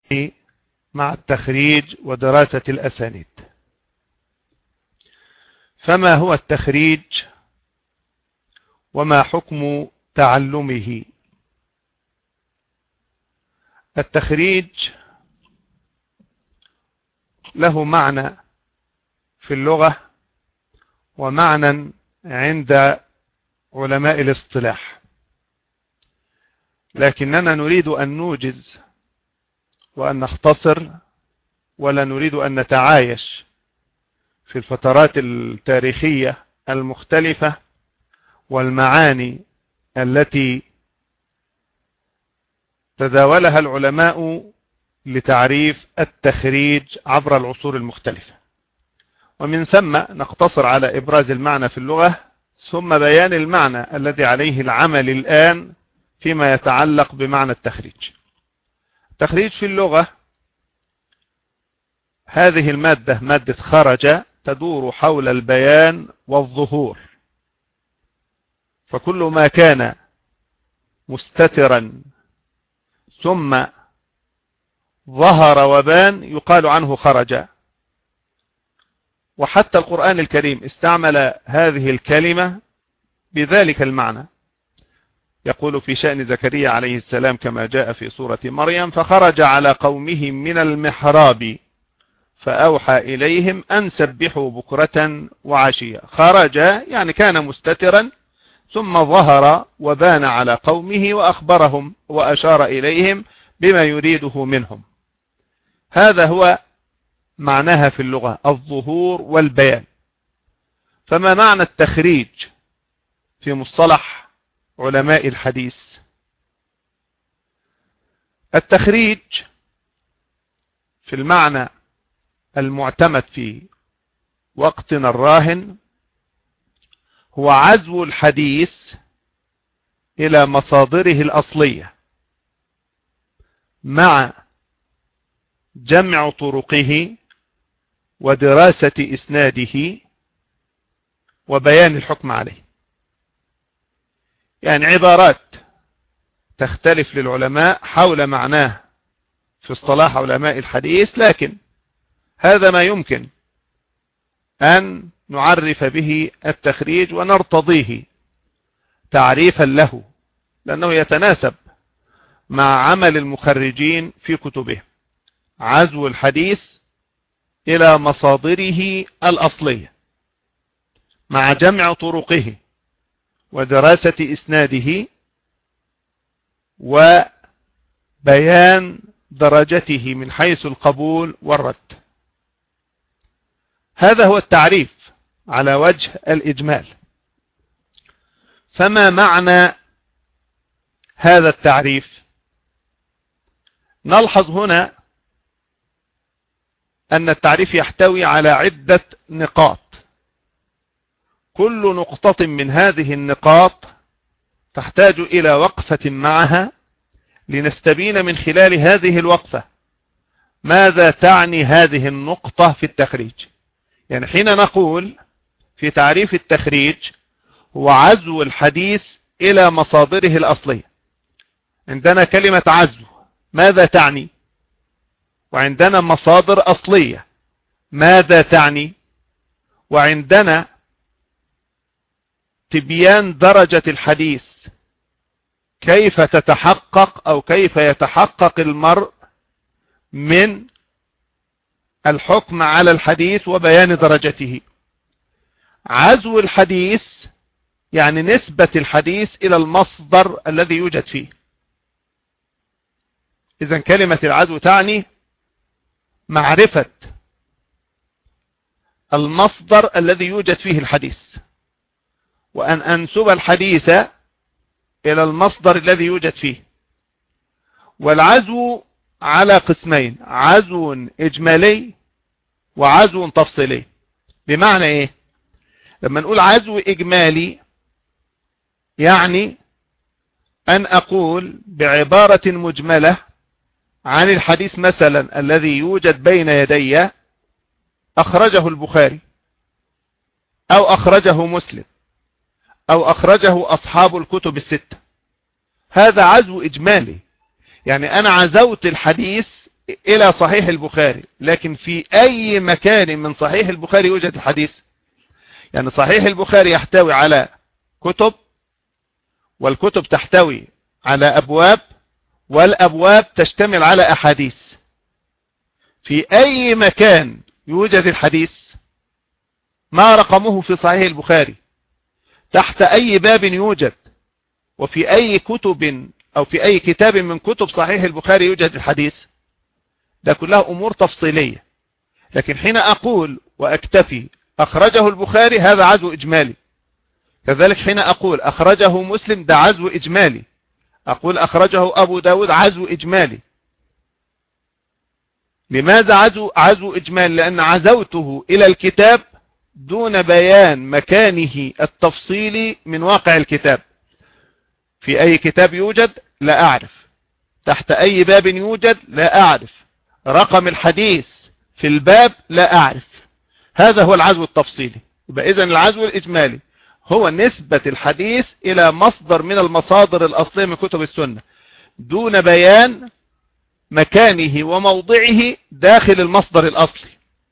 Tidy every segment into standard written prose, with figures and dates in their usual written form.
مع التخريج ودراسة الأسانيد. فما هو التخريج وما حكم تعلمه؟ التخريج له معنى في اللغة ومعنى عند علماء الاصطلاح، لكننا نريد أن نوجز وأن نختصر، ولا نريد أن نتعايش في الفترات التاريخية المختلفة والمعاني التي تداولها العلماء لتعريف التخريج عبر العصور المختلفة، ومن ثم نقتصر على إبراز المعنى في اللغة ثم بيان المعنى الذي عليه العمل الآن فيما يتعلق بمعنى التخريج. التخريج في اللغة هذه المادة، مادة خرج، تدور حول البيان والظهور، فكل ما كان مستترا ثم ظهر وبان يقال عنه خرج. وحتى القرآن الكريم استعمل هذه الكلمة بذلك المعنى، يقول في شأن زكريا عليه السلام كما جاء في سورة مريم: فخرج على قومه من المحراب فأوحى إليهم أن سبحوا بكرة وعشية. خرج يعني كان مستترا ثم ظهر وبان على قومه وأخبرهم وأشار إليهم بما يريده منهم. هذا هو معناها في اللغة، الظهور والبيان. فما معنى التخريج في مصطلح علماء الحديث؟ التخريج في المعنى المعتمد في وقتنا الراهن هو عزو الحديث إلى مصادره الأصلية مع جمع طرقه ودراسة إسناده وبيان الحكم عليه. يعني عبارات تختلف للعلماء حول معناه في اصطلاح علماء الحديث، لكن هذا ما يمكن أن نعرف به التخريج ونرتضيه تعريفا له، لأنه يتناسب مع عمل المخرجين في كتبهم. عزو الحديث إلى مصادره الأصلية مع جمع طرقه ودراسة إسناده وبيان درجته من حيث القبول والرد. هذا هو التعريف على وجه الإجمال. فما معنى هذا التعريف؟ نلحظ هنا أن التعريف يحتوي على عدة نقاط، كل نقطة من هذه النقاط تحتاج إلى وقفة معها لنستبين من خلال هذه الوقفة ماذا تعني هذه النقطة في التخريج. يعني حين نقول في تعريف التخريج هو عزو الحديث إلى مصادره الأصلية، عندنا كلمة عزو ماذا تعني؟ وعندنا مصادر أصلية ماذا تعني؟ وعندنا تبيان درجة الحديث كيف تتحقق أو كيف يتحقق المرء من الحكم على الحديث وبيان درجته. عزو الحديث يعني نسبة الحديث إلى المصدر الذي يوجد فيه. إذن كلمة العزو تعني معرفة المصدر الذي يوجد فيه الحديث، وأن أنسب الحديث إلى المصدر الذي يوجد فيه. والعزو على قسمين: عزو إجمالي وعزو تفصيلي. بمعنى إيه؟ لما نقول عزو إجمالي يعني أن أقول بعبارة مجملة عن الحديث مثلا الذي يوجد بين يدي أخرجه البخاري أو أخرجه مسلم أو أخرجه أصحاب الكتب الستة. هذا عزو إجمالي، يعني أنا عزوت الحديث إلى صحيح البخاري، لكن في أي مكان من صحيح البخاري يوجد الحديث. يعني صحيح البخاري يحتوي على كتب، والكتب تحتوي على أبواب، والأبواب تشتمل على أحاديث. في أي مكان يوجد الحديث، ما رقمه في صحيح البخاري، تحت أي باب يوجد، وفي أي كتب أو في أي كتاب من كتب صحيح البخاري يوجد الحديث. ده كلها أمور تفصيلية. لكن حين أقول وأكتفي أخرجه البخاري، هذا عزو إجمالي. كذلك حين أقول أخرجه مسلم، ده عزو إجمالي. أقول أخرجه أبو داود، عزو إجمالي. لماذا عزو إجمالي؟ لأن عزوته إلى الكتاب دون بيان مكانه التفصيلي من واقع الكتاب. في أي كتاب يوجد لا أعرف، تحت أي باب يوجد لا أعرف، رقم الحديث في الباب لا أعرف. هذا هو العزو التفصيلي. يبقى إذن العزو الإجمالي هو نسبة الحديث إلى مصدر من المصادر الأصلية من كتب السنة دون بيان مكانه وموضعه داخل المصدر الأصلي.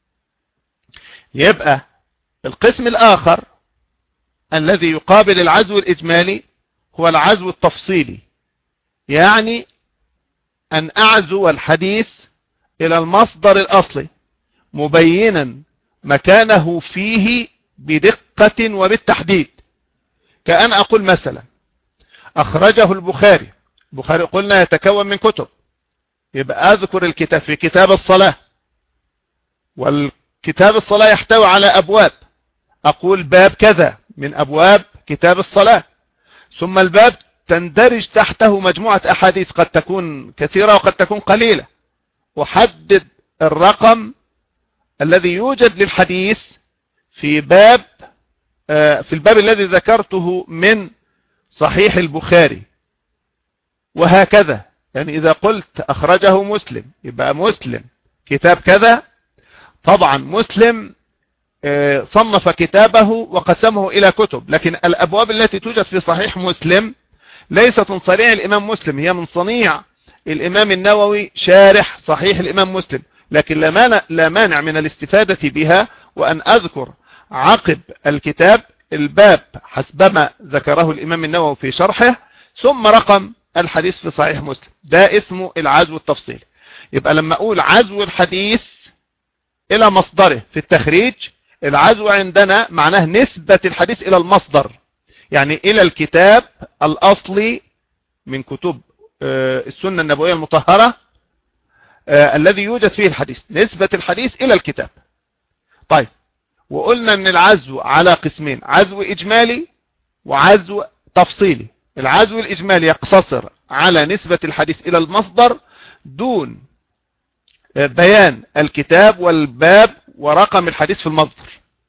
يبقى القسم الآخر الذي يقابل العزو الإجمالي هو العزو التفصيلي، يعني أن أعزو الحديث إلى المصدر الأصلي مبينا مكانه فيه بدقة وبالتحديد. كأن أقول مثلا أخرجه البخاري. البخاري قلنا يتكون من كتب، يبقى أذكر الكتاب في كتاب الصلاة، والكتاب الصلاة يحتوي على أبواب، أقول باب كذا من أبواب كتاب الصلاة، ثم الباب تندرج تحته مجموعة أحاديث قد تكون كثيرة وقد تكون قليلة، أحدد الرقم الذي يوجد للحديث في الباب الذي ذكرته من صحيح البخاري، وهكذا. يعني إذا قلت أخرجه مسلم، يبقى مسلم كتاب كذا. طبعا مسلم صنف كتابه وقسمه إلى كتب، لكن الأبواب التي توجد في صحيح مسلم ليست من صنيع الإمام مسلم، هي من صنيع الإمام النووي شارح صحيح الإمام مسلم. لكن لا مانع من الاستفادة بها، وأن أذكر عقب الكتاب الباب حسبما ذكره الإمام النووي في شرحه، ثم رقم الحديث في صحيح مسلم. ده اسمه العزو التفصيلي. يبقى لما أقول عزو الحديث إلى مصدره في التخريج، العزو عندنا معناه نسبة الحديث إلى المصدر، يعني إلى الكتاب الأصلي من كتب السنة النبوية المطهرة الذي يوجد فيه الحديث، نسبة الحديث إلى الكتاب. طيب، وقلنا أن العزو على قسمين، عزو إجمالي وعزو تفصيلي. العزو الإجمالي يقتصر على نسبة الحديث إلى المصدر دون بيان الكتاب والباب ورقم الحديث في المصدر.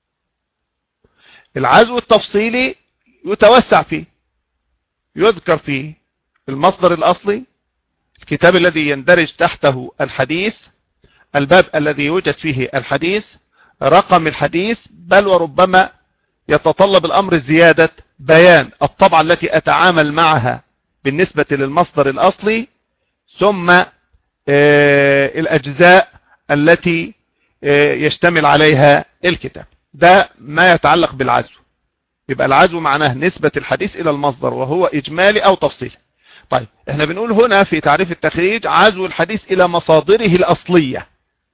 العزو التفصيلي يتوسع فيه، يذكر فيه المصدر الأصلي، الكتاب الذي يندرج تحته الحديث، الباب الذي يوجد فيه الحديث، رقم الحديث، بل وربما يتطلب الأمر زيادة بيان الطبعة التي أتعامل معها بالنسبة للمصدر الأصلي، ثم الأجزاء التي يشتمل عليها الكتاب. ده ما يتعلق بالعزو. يبقى العزو معناه نسبة الحديث إلى المصدر، وهو إجمالي أو تفصيلي. طيب، احنا بنقول هنا في تعريف التخريج عزو الحديث إلى مصادره الأصلية.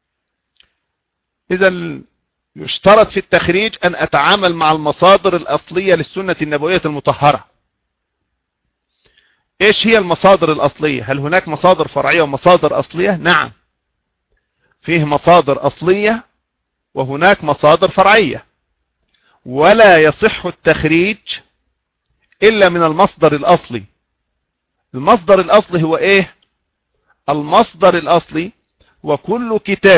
إذا يشترط في التخريج أن أتعامل مع المصادر الأصلية للسنة النبوية المطهرة. إيش هي المصادر الأصلية؟ هل هناك مصادر فرعية ومصادر أصلية؟ نعم، فيه مصادر أصلية وهناك مصادر فرعية، ولا يصح التخريج إلا من المصدر الأصلي. المصدر الأصلي هو إيه؟ المصدر الأصلي وكل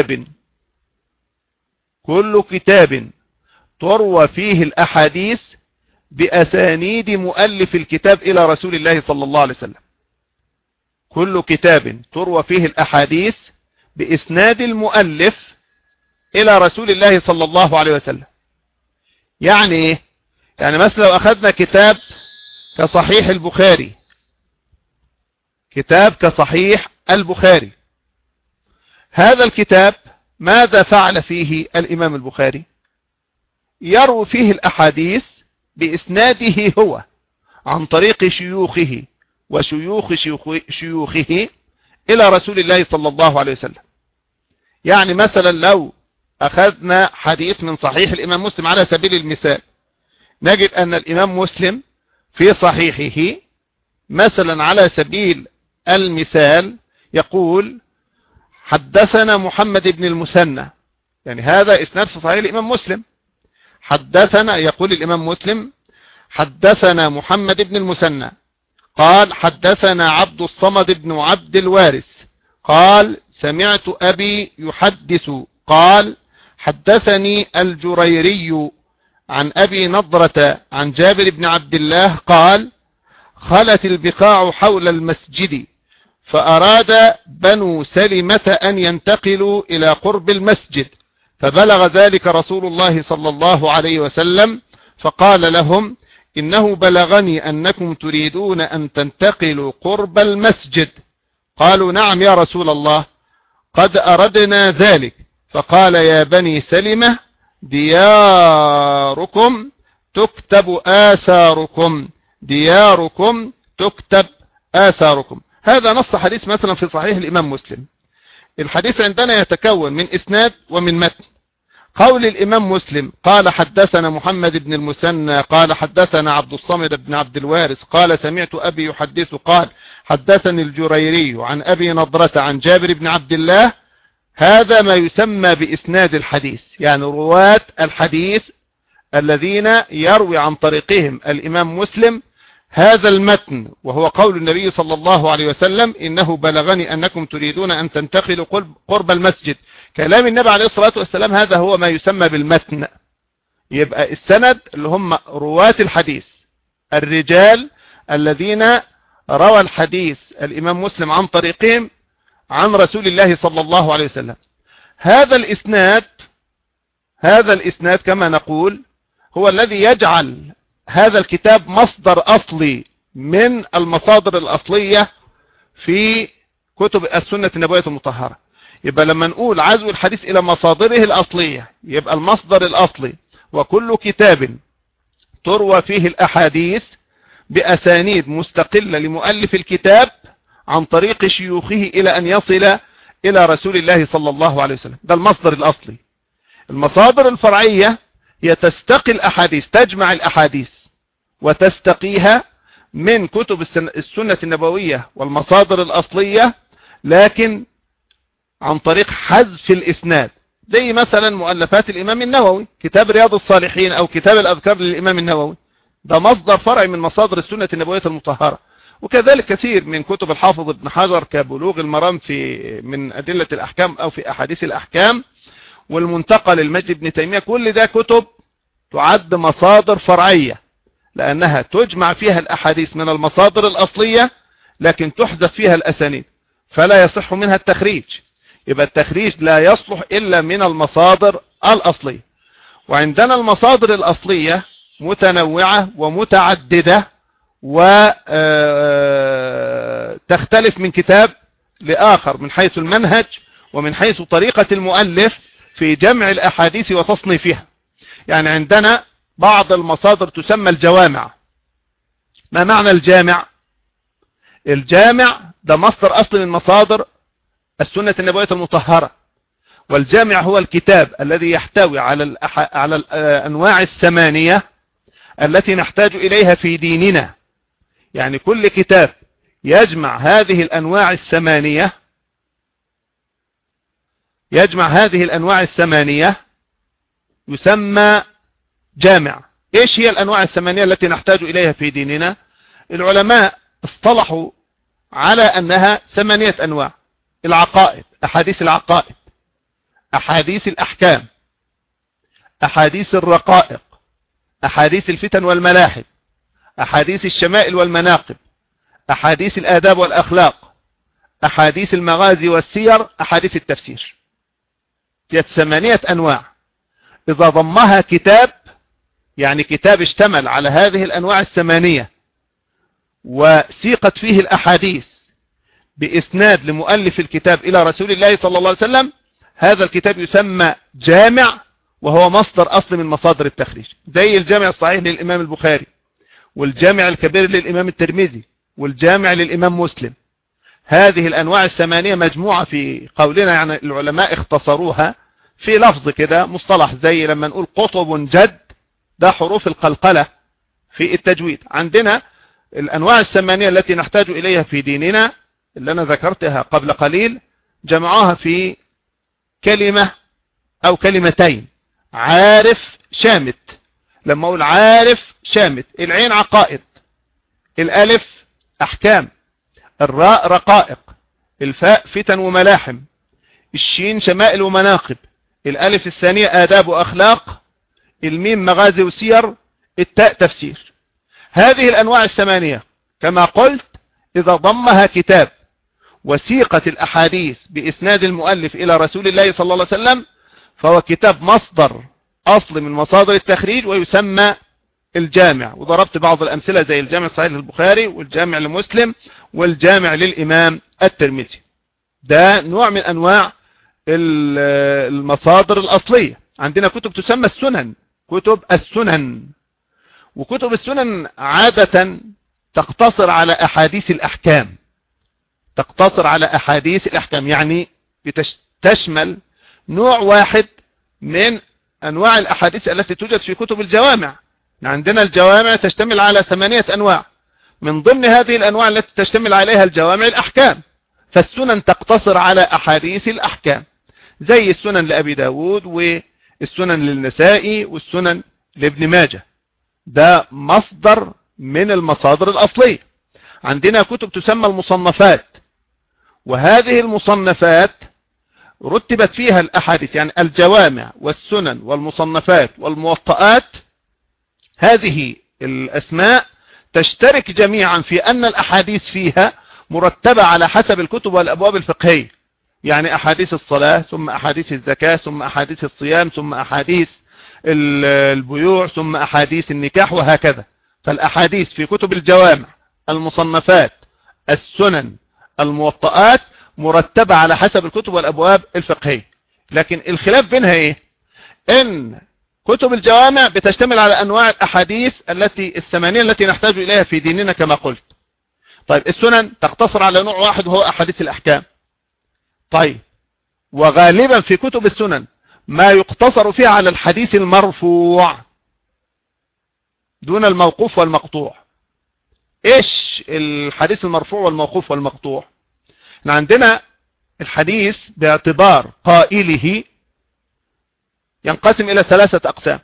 كتاب تروى فيه الأحاديث بأسانيد مؤلف الكتاب إلى رسول الله صلى الله عليه وسلم. كل كتاب تروى فيه الأحاديث بإسناد المؤلف إلى رسول الله صلى الله عليه وسلم. يعني إيه؟ يعني مثلا لو أخذنا كتاب كصحيح البخاري، كتاب كصحيح البخاري، هذا الكتاب ماذا فعل فيه الإمام البخاري؟ يروي فيه الأحاديث بإسناده هو عن طريق شيوخه وشيوخ شيوخه إلى رسول الله صلى الله عليه وسلم. يعني مثلا لو أخذنا حديث من صحيح الإمام مسلم على سبيل المثال، نجد أن الإمام مسلم في صحيحه مثلا على سبيل المثال يقول حدثنا محمد بن المثنى، يعني هذا إسناد في صحيح الإمام مسلم. حدثنا، يقول الإمام مسلم حدثنا محمد بن المثنى قال حدثنا عبد الصمد بن عبد الوارث قال سمعت أبي يحدث قال حدثني الجريري عن أبي نضرة عن جابر بن عبد الله قال خلت البقاع حول المسجد فأراد بنو سلمة أن ينتقلوا إلى قرب المسجد، فبلغ ذلك رسول الله صلى الله عليه وسلم فقال لهم إنه بلغني أنكم تريدون أن تنتقلوا قرب المسجد. قالوا نعم يا رسول الله قد أردنا ذلك. فقال يا بني سلمة دياركم تكتب آثاركم، دياركم تكتب آثاركم. هذا نص حديث مثلا في صحيح الإمام مسلم. الحديث عندنا يتكون من إسناد ومن متن. قول الإمام مسلم قال حدثنا محمد بن المثنى قال حدثنا عبد الصمد بن عبد الوارث قال سمعت أبي يحدث قال حدثني الجريري عن أبي نضرة عن جابر بن عبد الله، هذا ما يسمى بإسناد الحديث، يعني رواة الحديث الذين يروي عن طريقهم الإمام مسلم هذا المتن، وهو قول النبي صلى الله عليه وسلم إنه بلغني أنكم تريدون أن تنتقلوا قرب المسجد. كلام النبي عليه الصلاة والسلام هذا هو ما يسمى بالمتن. يبقى السند اللي هم رواة الحديث، الرجال الذين روى الحديث الإمام مسلم عن طريقهم عن رسول الله صلى الله عليه وسلم. هذا الإسناد كما نقول هو الذي يجعل هذا الكتاب مصدر أصلي من المصادر الأصلية في كتب السنة النبوية المطهرة. يبقى لما نقول عزو الحديث إلى مصادره الأصلية يبقى المصدر الأصلي، وكل كتاب تروى فيه الأحاديث بأسانيد مستقلة لمؤلف الكتاب عن طريق شيوخه إلى أن يصل إلى رسول الله صلى الله عليه وسلم، ده المصدر الأصلي. المصادر الفرعية هي تستقي الأحاديث، تجمع الأحاديث وتستقيها من كتب السنة النبوية والمصادر الأصلية، لكن عن طريق حذف الإسناد، زي مثلا مؤلفات الإمام النووي، كتاب رياض الصالحين أو كتاب الأذكار للإمام النووي، ده مصدر فرعي من مصادر السنة النبوية المطهرة. وكذلك كثير من كتب الحافظ ابن حجر كبلوغ المرام من أدلة الأحكام أو في أحاديث الأحكام، والمنتقى للمجد بن تيمية، كل ده كتب تعد مصادر فرعية لأنها تجمع فيها الأحاديث من المصادر الأصلية لكن تحذف فيها الأسانيد، فلا يصح منها التخريج. يبقى التخريج لا يصلح إلا من المصادر الأصلية. وعندنا المصادر الأصلية متنوعة ومتعددة وتختلف من كتاب لآخر من حيث المنهج ومن حيث طريقة المؤلف في جمع الأحاديث وتصنيفها. يعني عندنا بعض المصادر تسمى الجوامع. ما معنى الجامع؟ الجامع ده مصدر أصل من مصادر السنة النبوية المطهرة، والجامع هو الكتاب الذي يحتوي على الأنواع الثمانية التي نحتاج إليها في ديننا. يعني كل كتاب يجمع هذه الأنواع الثمانية يسمى جامع. إيش هي الأنواع الثمانية التي نحتاج إليها في ديننا؟ العلماء اصطلحوا على أنها 8 أنواع: العقائد، أحاديث العقائد، أحاديث الأحكام، أحاديث الرقائق، أحاديث الفتن والملاحد، أحاديث الشمائل والمناقب، أحاديث الآداب والأخلاق، أحاديث المغازي والسير، أحاديث التفسير. هي 8 أنواع. إذا ضمها كتاب، يعني كتاب اشتمل على هذه الأنواع 8 وسيقت فيه الأحاديث بإسناد لمؤلف الكتاب إلى رسول الله صلى الله عليه وسلم، هذا الكتاب يسمى جامع، وهو مصدر أصل من مصادر التخريج، زي الجامع الصحيح للإمام البخاري، والجامع الكبير للإمام الترمذي، والجامع للإمام مسلم. هذه الأنواع الثمانية مجموعة في قولنا، يعني العلماء اختصروها في لفظ كده مصطلح، زي لما نقول قطب جد، ده حروف القلقلة في التجويد. عندنا الأنواع الثمانية التي نحتاج إليها في ديننا اللي أنا ذكرتها قبل قليل، جمعوها في كلمة أو كلمتين: عارف شامت. لما أقول عارف شامت، العين عقائد، الألف أحكام، الراء رقائق، الفاء فتن وملاحم، الشين شمائل ومناقب، الألف الثانية آداب وأخلاق، الميم مغازي وسير، التاء تفسير. هذه الأنواع الثمانية كما قلت إذا ضمها كتاب وسيقة الأحاديث بإسناد المؤلف إلى رسول الله صلى الله عليه وسلم، فهو كتاب مصدر أصل من مصادر التخريج ويسمى الجامع. وضربت بعض الأمثلة زي الجامع الصحيح للبخاري، والجامع لمسلم، والجامع للإمام الترمذي. ده نوع من أنواع المصادر الأصلية. عندنا كتب تسمى السنن، كتب السنن. وكتب السنن عادة تقتصر على أحاديث الأحكام، تقتصر على أحاديث الأحكام، يعني تشمل نوع واحد من أنواع الأحاديث التي توجد في كتب الجوامع. عندنا الجوامع تشتمل على 8 أنواع، من ضمن هذه الأنواع التي تشتمل عليها الجوامع الأحكام. فالسنن تقتصر على أحاديث الأحكام، زي السنن لأبي داود، والسنن للنسائي، والسنن لابن ماجه. ده مصدر من المصادر الأصلية. عندنا كتب تسمى المصنفات، وهذه المصنفات رتبت فيها الأحاديث، يعني الجوامع والسنن والمصنفات والموطئات. هذه الأسماء تشترك جميعا في أن الأحاديث فيها مرتبة على حسب الكتب والأبواب الفقهية، يعني أحاديث الصلاة، ثم أحاديث الزكاة، ثم أحاديث الصيام، ثم أحاديث البيوع، ثم أحاديث النكاح، وهكذا. فالأحاديث في كتب الجوامع، المصنفات، السنن، الموطئات، مرتبة على حسب الكتب والأبواب الفقهية. لكن الخلاف بينها إيه؟ إن كتب الجوامع بتشتمل على أنواع الأحاديث الثمانية التي نحتاج إليها في ديننا كما قلت. طيب السنن تقتصر على نوع واحد وهو أحاديث الأحكام. طيب وغالبا في كتب السنن ما يقتصر فيها على الحديث المرفوع دون الموقوف والمقطوع. إيش الحديث المرفوع والموقوف والمقطوع؟ عندنا الحديث باعتبار قائله ينقسم إلى 3 أقسام.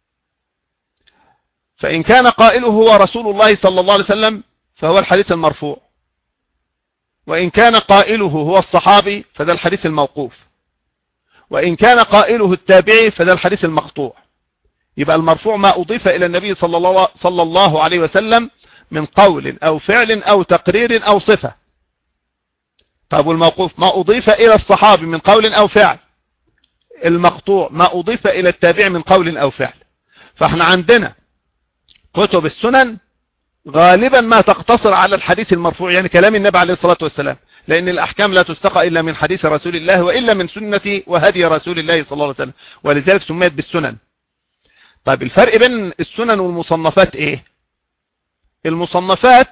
فإن كان قائله هو رسول الله صلى الله عليه وسلم فهو الحديث المرفوع، وإن كان قائله هو الصحابي فده الحديث الموقوف، وإن كان قائله التابعي فده الحديث المقطوع. يبقى المرفوع ما أضيف إلى النبي صلى الله عليه وسلم من قول أو فعل أو تقرير أو صفة. طيب والموقوف ما أضيف إلى الصحابي من قول أو فعل. المقطوع ما أضيف إلى التابع من قول أو فعل. فاحنا عندنا كتب السنن غالبا ما تقتصر على الحديث المرفوع، يعني كلام النبي عليه الصلاة والسلام، لأن الأحكام لا تستقى إلا من حديث رسول الله وإلا من سنة وهدي رسول الله صلى الله عليه وسلم، ولذلك سميت بالسنن. طيب الفرق بين السنن والمصنفات إيه؟ المصنفات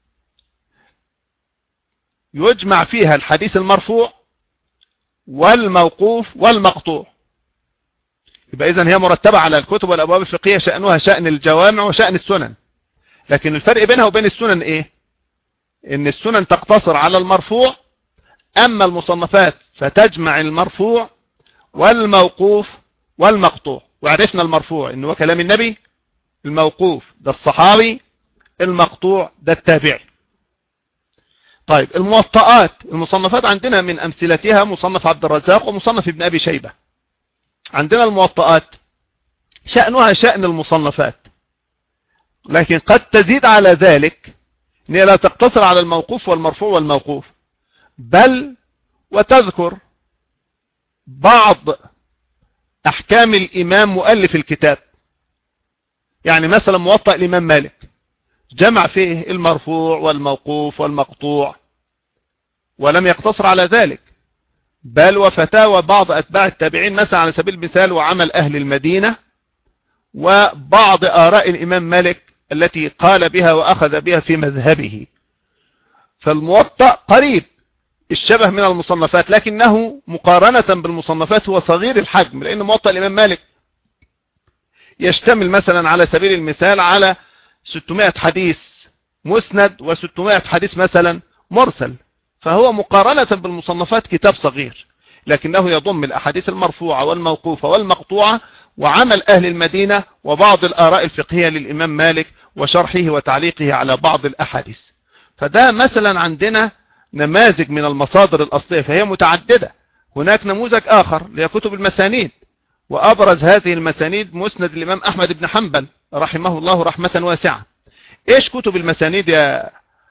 يجمع فيها الحديث المرفوع والموقوف والمقطوع. يبقى إذن هي مرتبة على الكتب والأبواب الفقهية، شأنها شأن الجوامع وشأن السنن. لكن الفرق بينها وبين السنن إيه؟ إن السنن تقتصر على المرفوع، أما المصنفات فتجمع المرفوع والموقوف والمقطوع. وعرفنا المرفوع إنه هو كلام النبي، الموقوف ده الصحابي، المقطوع ده التابعي. طيب الموطئات، المصنفات عندنا من أمثلتها مصنف عبد الرزاق ومصنف ابن أبي شيبة. عندنا الموطئات شأنها شأن المصنفات، لكن قد تزيد على ذلك إن لا تقتصر على الموقوف والمرفوع والموقوف، بل وتذكر بعض أحكام الإمام مؤلف الكتاب. يعني مثلا موطأ الإمام مالك جمع فيه المرفوع والموقوف والمقطوع، ولم يقتصر على ذلك، بل وفتاوى بعض أتباع التابعين مثلا على سبيل المثال، وعمل أهل المدينة، وبعض آراء الإمام مالك التي قال بها وأخذ بها في مذهبه. فالموطأ قريب الشبه من المصنفات، لكنه مقارنة بالمصنفات هو صغير الحجم، لأن موطأ الإمام مالك يشتمل مثلا على سبيل المثال على 600 حديث مسند و600 حديث مثلا مرسل، فهو مقارنة بالمصنفات كتاب صغير، لكنه يضم الأحاديث المرفوعة والموقوفة والمقطوعة، وعمل أهل المدينة، وبعض الآراء الفقهية للإمام مالك، وشرحه وتعليقه على بعض الأحاديث. فده مثلا عندنا نماذج من المصادر الأصلية، فهي متعددة. هناك نموذج آخر لكتب المسانيد، وأبرز هذه المسانيد مسند الإمام أحمد بن حنبل رحمه الله رحمة واسعة. إيش كتب المسانيد يا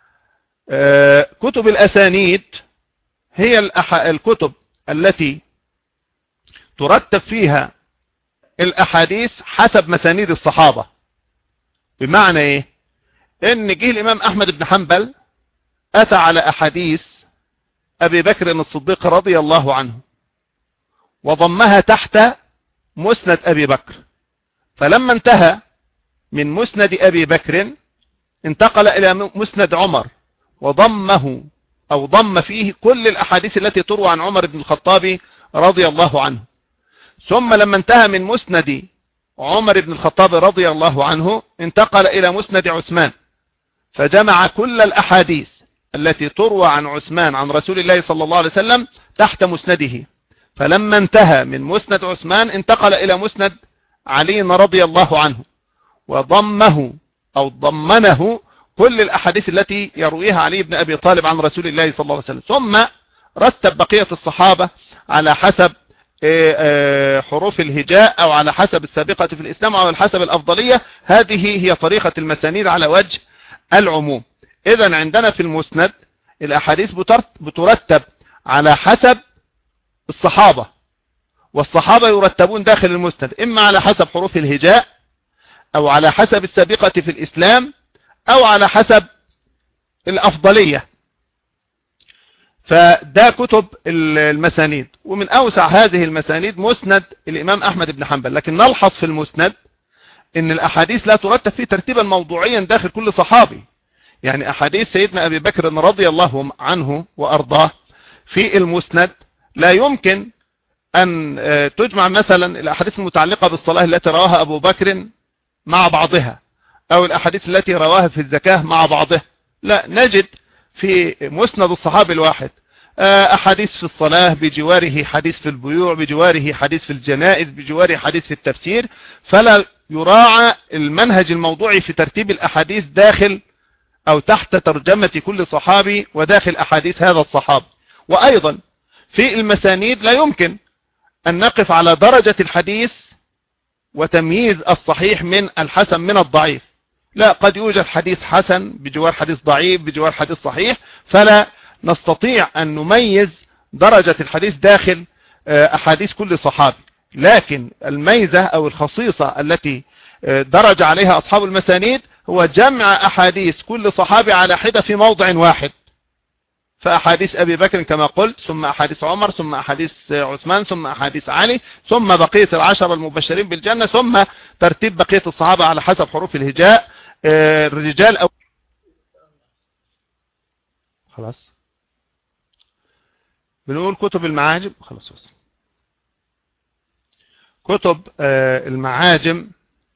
كتب الأسانيد؟ هي الكتب التي ترتب فيها الأحاديث حسب مسانيد الصحابة. بمعنى إيه؟ إن جه الإمام أحمد بن حنبل أتى على أحاديث أبي بكر الصديق رضي الله عنه، وضمها تحت مسند أبي بكر، فلما انتهى من مسند أبي بكر انتقل إلى مسند عمر، وضمه أو ضم فيه كل الأحاديث التي تروى عن عمر بن الخطاب رضي الله عنه. ثم لما انتهى من مسند عمر بن الخطاب رضي الله عنه انتقل إلى مسند عثمان، فجمع كل الأحاديث التي تروى عن عثمان عن رسول الله صلى الله عليه وسلم تحت مسنده. فلما انتهى من مسند عثمان انتقل إلى مسند علي رضي الله عنه، وضمه أو ضمنه كل الأحاديث التي يرويها علي بن أبي طالب عن رسول الله صلى الله عليه وسلم. ثم رتب بقية الصحابة على حسب حروف الهجاء، أو على حسب السابقة في الإسلام، أو على حسب الأفضلية. هذه هي طريقة المسانيد على وجه العموم. إذن عندنا في المسند الأحاديث بترتب على حسب الصحابة، والصحابة يرتبون داخل المسند إما على حسب حروف الهجاء، أو على حسب السابقة في الإسلام، أو على حسب الأفضلية. فده كتب المسانيد. ومن أوسع هذه المسانيد مسند الإمام أحمد بن حنبل. لكن نلحظ في المسند إن الأحاديث لا ترتب فيه ترتيبا موضوعيا داخل كل صحابي. يعني أحاديث سيدنا أبي بكر رضي الله عنه وأرضاه في المسند لا يمكن أن تجمع مثلا الأحاديث المتعلقة بالصلاة التي رواها أبو بكر مع بعضها، أو الأحاديث التي رواها في الزكاة مع بعضها. لا، نجد في مسند الصحابي الواحد أحاديث في الصلاة، بجواره حديث في البيوع، بجواره حديث في الجنائز، بجواره حديث في التفسير. فلا يراعى المنهج الموضوعي في ترتيب الأحاديث داخل أو تحت ترجمة كل صحابي وداخل أحاديث هذا الصحابي. وأيضا في المسانيد لا يمكن أن نقف على درجة الحديث وتمييز الصحيح من الحسن من الضعيف. لا، قد يوجد حديث حسن بجوار حديث ضعيف بجوار حديث صحيح، فلا نستطيع أن نميز درجة الحديث داخل أحاديث كل صحابي. لكن الميزة أو الخصيصة التي درج عليها أصحاب المسانيد هو جمع أحاديث كل صحابي على حدة في موضع واحد. فأحاديث أبي بكر كما قلت، ثم أحاديث عمر، ثم أحاديث عثمان، ثم أحاديث علي، ثم بقية العشر المبشرين بالجنة، ثم ترتيب بقية الصحابة على حسب حروف الهجاء. الرجال أو خلاص بنقول كتب المعاجم. خلاص وصل. كتب المعاجم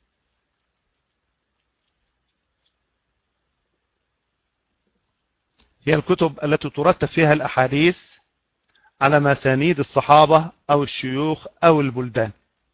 هي الكتب التي ترتب فيها الأحاديث على مسانيد الصحابة أو الشيوخ أو البلدان،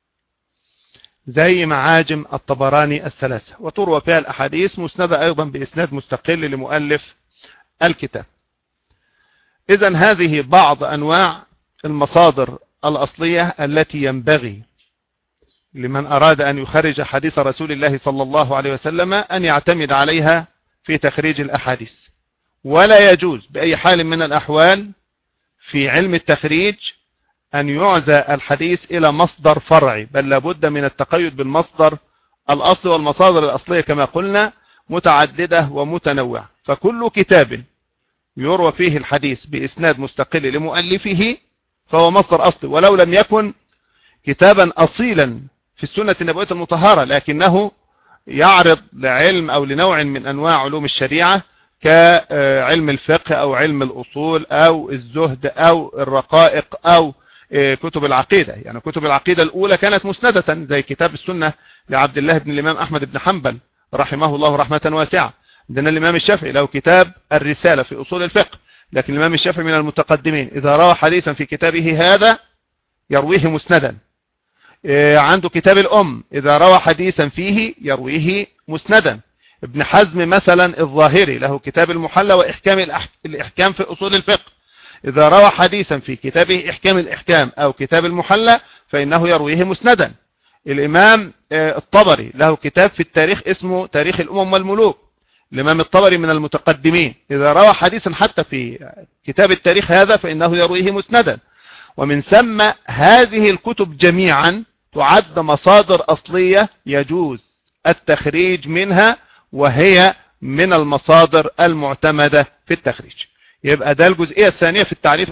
زي معاجم الطبراني الثلاثة، وتروى فيها الأحاديث مسندة أيضا بإسناد مستقل لمؤلف الكتاب. إذن هذه بعض أنواع المصادر الأصلية التي ينبغي لمن أراد أن يخرج حديث رسول الله صلى الله عليه وسلم أن يعتمد عليها في تخريج الأحاديث. ولا يجوز بأي حال من الأحوال في علم التخريج أن يعزى الحديث إلى مصدر فرعي، بل لابد من التقيد بالمصدر الأصلي. والمصادر الأصلية كما قلنا متعددة ومتنوعة، فكل كتاب يروى فيه الحديث بإسناد مستقل لمؤلفه فهو مصدر أصلي، ولو لم يكن كتابا أصيلا في السنة النبوية المطهرة، لكنه يعرض لعلم أو لنوع من أنواع علوم الشريعة كعلم الفقه أو علم الأصول أو الزهد أو الرقائق أو كتب العقيدة. يعني كتب العقيدة الأولى كانت مسندة زي كتاب السنة لعبد الله بن الإمام أحمد بن حنبل رحمه الله رحمة واسعة. عندنا الإمام الشافعي له كتاب الرسالة في أصول الفقه، لكن الإمام الشافعي من المتقدمين إذا روى حديثا في كتابه هذا يرويه مسندا. عنده كتاب الأم إذا روى حديثا فيه يرويه مسندا. ابن حزم مثلا الظاهري له كتاب المحلى وإحكام الإحكام في أصول الفقه، إذا روى حديثا في كتابه إحكام الإحكام أو كتاب المحلى فإنه يرويه مسندا. الإمام الطبري له كتاب في التاريخ اسمه تاريخ الأمم والملوك، الإمام الطبري من المتقدمين إذا روى حديثا حتى في كتاب التاريخ هذا فإنه يرويه مسندا. ومن ثم هذه الكتب جميعا تعد مصادر أصلية يجوز التخريج منها، وهي من المصادر المعتمدة في التخريج. يبقى ده الجزئية الثانية في التعريف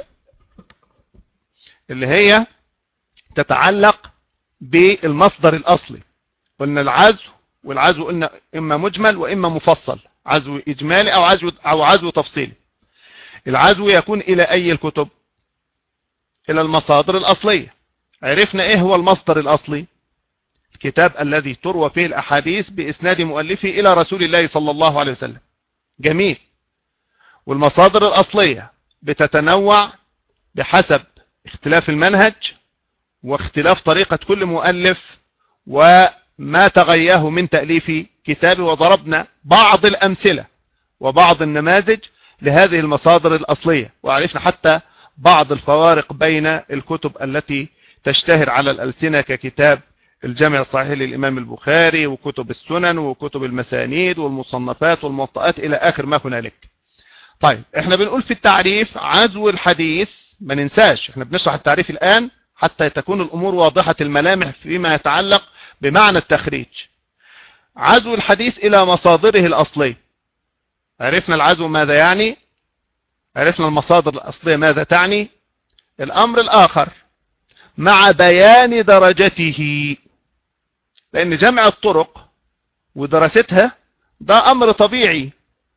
اللي هي تتعلق بالمصدر الأصلي. قلنا العزو، والعزو قلنا إما مجمل وإما مفصل، عزو إجمالي أو عزو تفصيلي. العزو يكون إلى أي الكتب؟ إلى المصادر الأصلية. عرفنا إيه هو المصدر الأصلي؟ الكتاب الذي تروى فيه الأحاديث بإسناد مؤلفه إلى رسول الله صلى الله عليه وسلم. جميل. والمصادر الأصلية بتتنوع بحسب اختلاف المنهج واختلاف طريقة كل مؤلف وما تغياه من تأليف كتابه، وضربنا بعض الأمثلة وبعض النماذج لهذه المصادر الأصلية، وعرفنا حتى بعض الفوارق بين الكتب التي تشتهر على الألسنة ككتاب الجامع الصحيح للإمام البخاري وكتب السنن وكتب المسانيد والمصنفات والموطئات إلى آخر ما هنالك. طيب احنا بنقول في التعريف عزو الحديث، ما ننساش احنا بنشرح التعريف الآن حتى تكون الأمور واضحة الملامح فيما يتعلق بمعنى التخريج. عزو الحديث إلى مصادره الأصلية. عرفنا العزو ماذا يعني، عرفنا المصادر الأصلية ماذا تعني. الأمر الآخر مع بيان درجته، لأن جمع الطرق ودراستها ده أمر طبيعي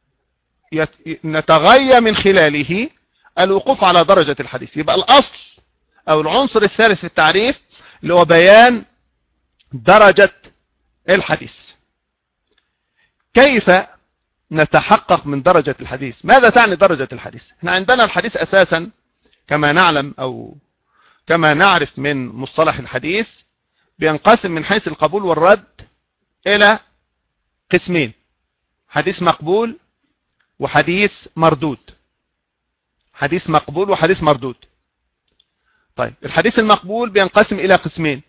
نتغيى من خلاله الوقوف على درجة الحديث. يبقى الأصل أو العنصر الثالث في التعريف اللي هو بيان درجة الحديث. كيف نتحقق من درجة الحديث؟ ماذا تعني درجة الحديث؟ احنا عندنا الحديث أساسا كما نعلم أو كما نعرف من مصطلح الحديث بينقسم من حيث القبول والرد إلى قسمين: حديث مقبول وحديث مردود. حديث مقبول وحديث مردود. طيب الحديث المقبول بينقسم إلى قسمين: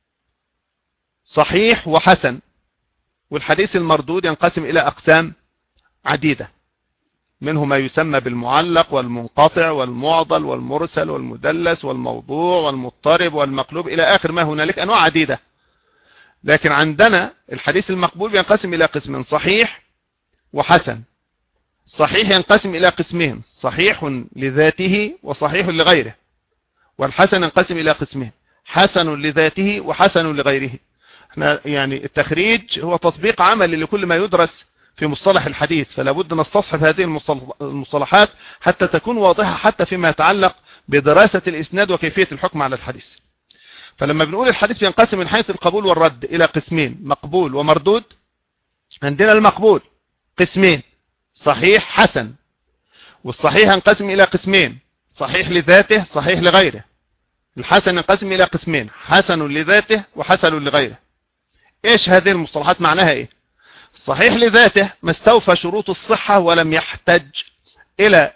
صحيح وحسن. والحديث المردود ينقسم إلى أقسام عديدة، منه ما يسمى بالمعلق والمنقطع والمعضل والمرسل والمدلس والموضوع والمضطرب والمقلوب إلى آخر ما هنالك أنواع عديدة. لكن عندنا الحديث المقبول ينقسم إلى قسمين: صحيح وحسن. صحيح ينقسم إلى قسمين: صحيح لذاته وصحيح لغيره. والحسن ينقسم إلى قسمين: حسن لذاته وحسن لغيره. احنا يعني التخريج هو تطبيق عملي لكل ما يدرس في مصطلح الحديث، فلا بد نستصحب هذه المصطلحات حتى تكون واضحة حتى فيما يتعلق بدراسة الإسناد وكيفية الحكم على الحديث. فلما بنقول الحديث ينقسم من حيث القبول والرد إلى قسمين: مقبول ومردود. عندنا المقبول قسمين: صحيح حسن. والصحيح ينقسم إلى قسمين: صحيح لذاته صحيح لغيره. الحسن ينقسم إلى قسمين: حسن لذاته وحسن لغيره. إيش هذه المصطلحات معناها إيه؟ صحيح لذاته ما استوفى شروط الصحة ولم يحتج إلى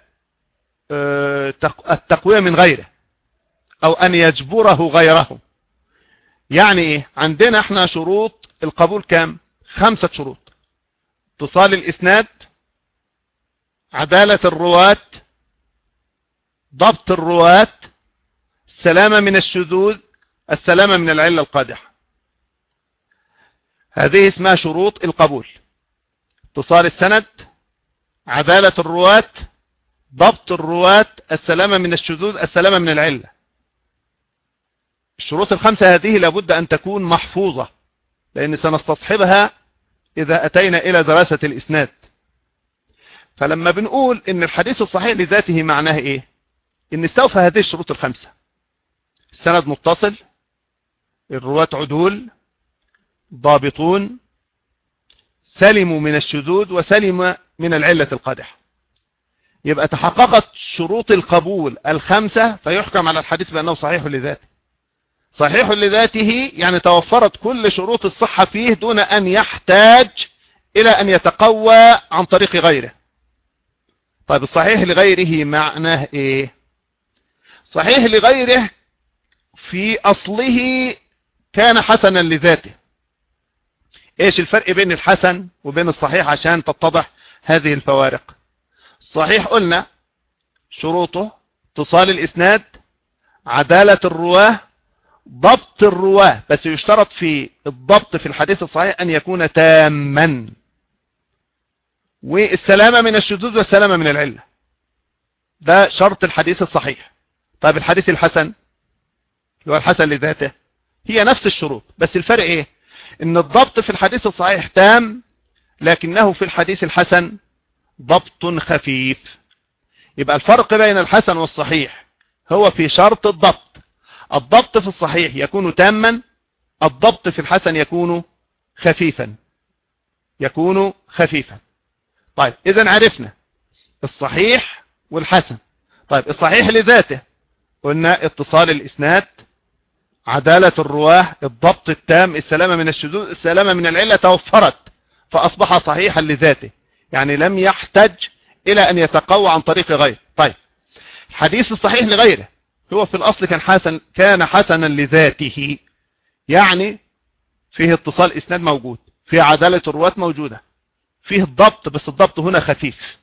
التقوية من غيره أو أن يجبره غيره. يعني إيه؟ عندنا احنا شروط القبول كام؟ 5 شروط: اتصال الإسناد، عدالة الرواة، ضبط الرواة، السلامة من الشذوذ، السلامة من العلة القادحة. هذه اسمها شروط القبول: اتصال السند، عدالة الرواة، ضبط الرواة، السلامة من الشذوذ، السلامة من العلة. الشروط الخمسة هذه لابد أن تكون محفوظة، لأن سنستصحبها إذا أتينا إلى دراسة الإسناد. فلما بنقول إن الحديث الصحيح لذاته معناه إيه؟ إن استوفى هذه الشروط الخمسة: السند متصل، الرواة عدول، ضابطون، سلموا من الشذوذ، وسلم من العلة القادحة. يبقى تحققت شروط القبول الخمسة، فيحكم على الحديث بأنه صحيح لذاته. صحيح لذاته يعني توفرت كل شروط الصحة فيه دون أن يحتاج إلى أن يتقوى عن طريق غيره. طيب الصحيح لغيره معناه إيه؟ صحيح لغيره في أصله كان حسنا لذاته. إيش الفرق بين الحسن وبين الصحيح عشان تتضح هذه الفوارق؟ الصحيح قلنا شروطه اتصال الإسناد، عدالة الرواه، ضبط الرواه، بس يشترط في الضبط في الحديث الصحيح أن يكون تاما، والسلامة من الشذوذ والسلامة من العلة. ده شرط الحديث الصحيح. طيب الحديث الحسن اللي هو الحسن لذاته هي نفس الشروط، بس الفرق ايه؟ ان الضبط في الحديث الصحيح تام، لكنه في الحديث الحسن ضبط خفيف. يبقى الفرق بين الحسن والصحيح هو في شرط الضبط. الضبط في الصحيح يكون تاما، الضبط في الحسن يكون خفيفا. طيب إذن عرفنا الصحيح والحسن. طيب الصحيح لذاته قلنا اتصال الإسناد، عدالة الرواه، الضبط التام، السلامة من الشذوذ، السلامة من العلة توفرت، فأصبح صحيحا لذاته، يعني لم يحتج إلى أن يتقوى عن طريق غيره. طيب الحديث الصحيح لغيره هو في الأصل كان حسنا لذاته، يعني فيه اتصال إسناد موجود، فيه عدالة الرواة موجودة، فيه الضبط، بس الضبط هنا خفيف،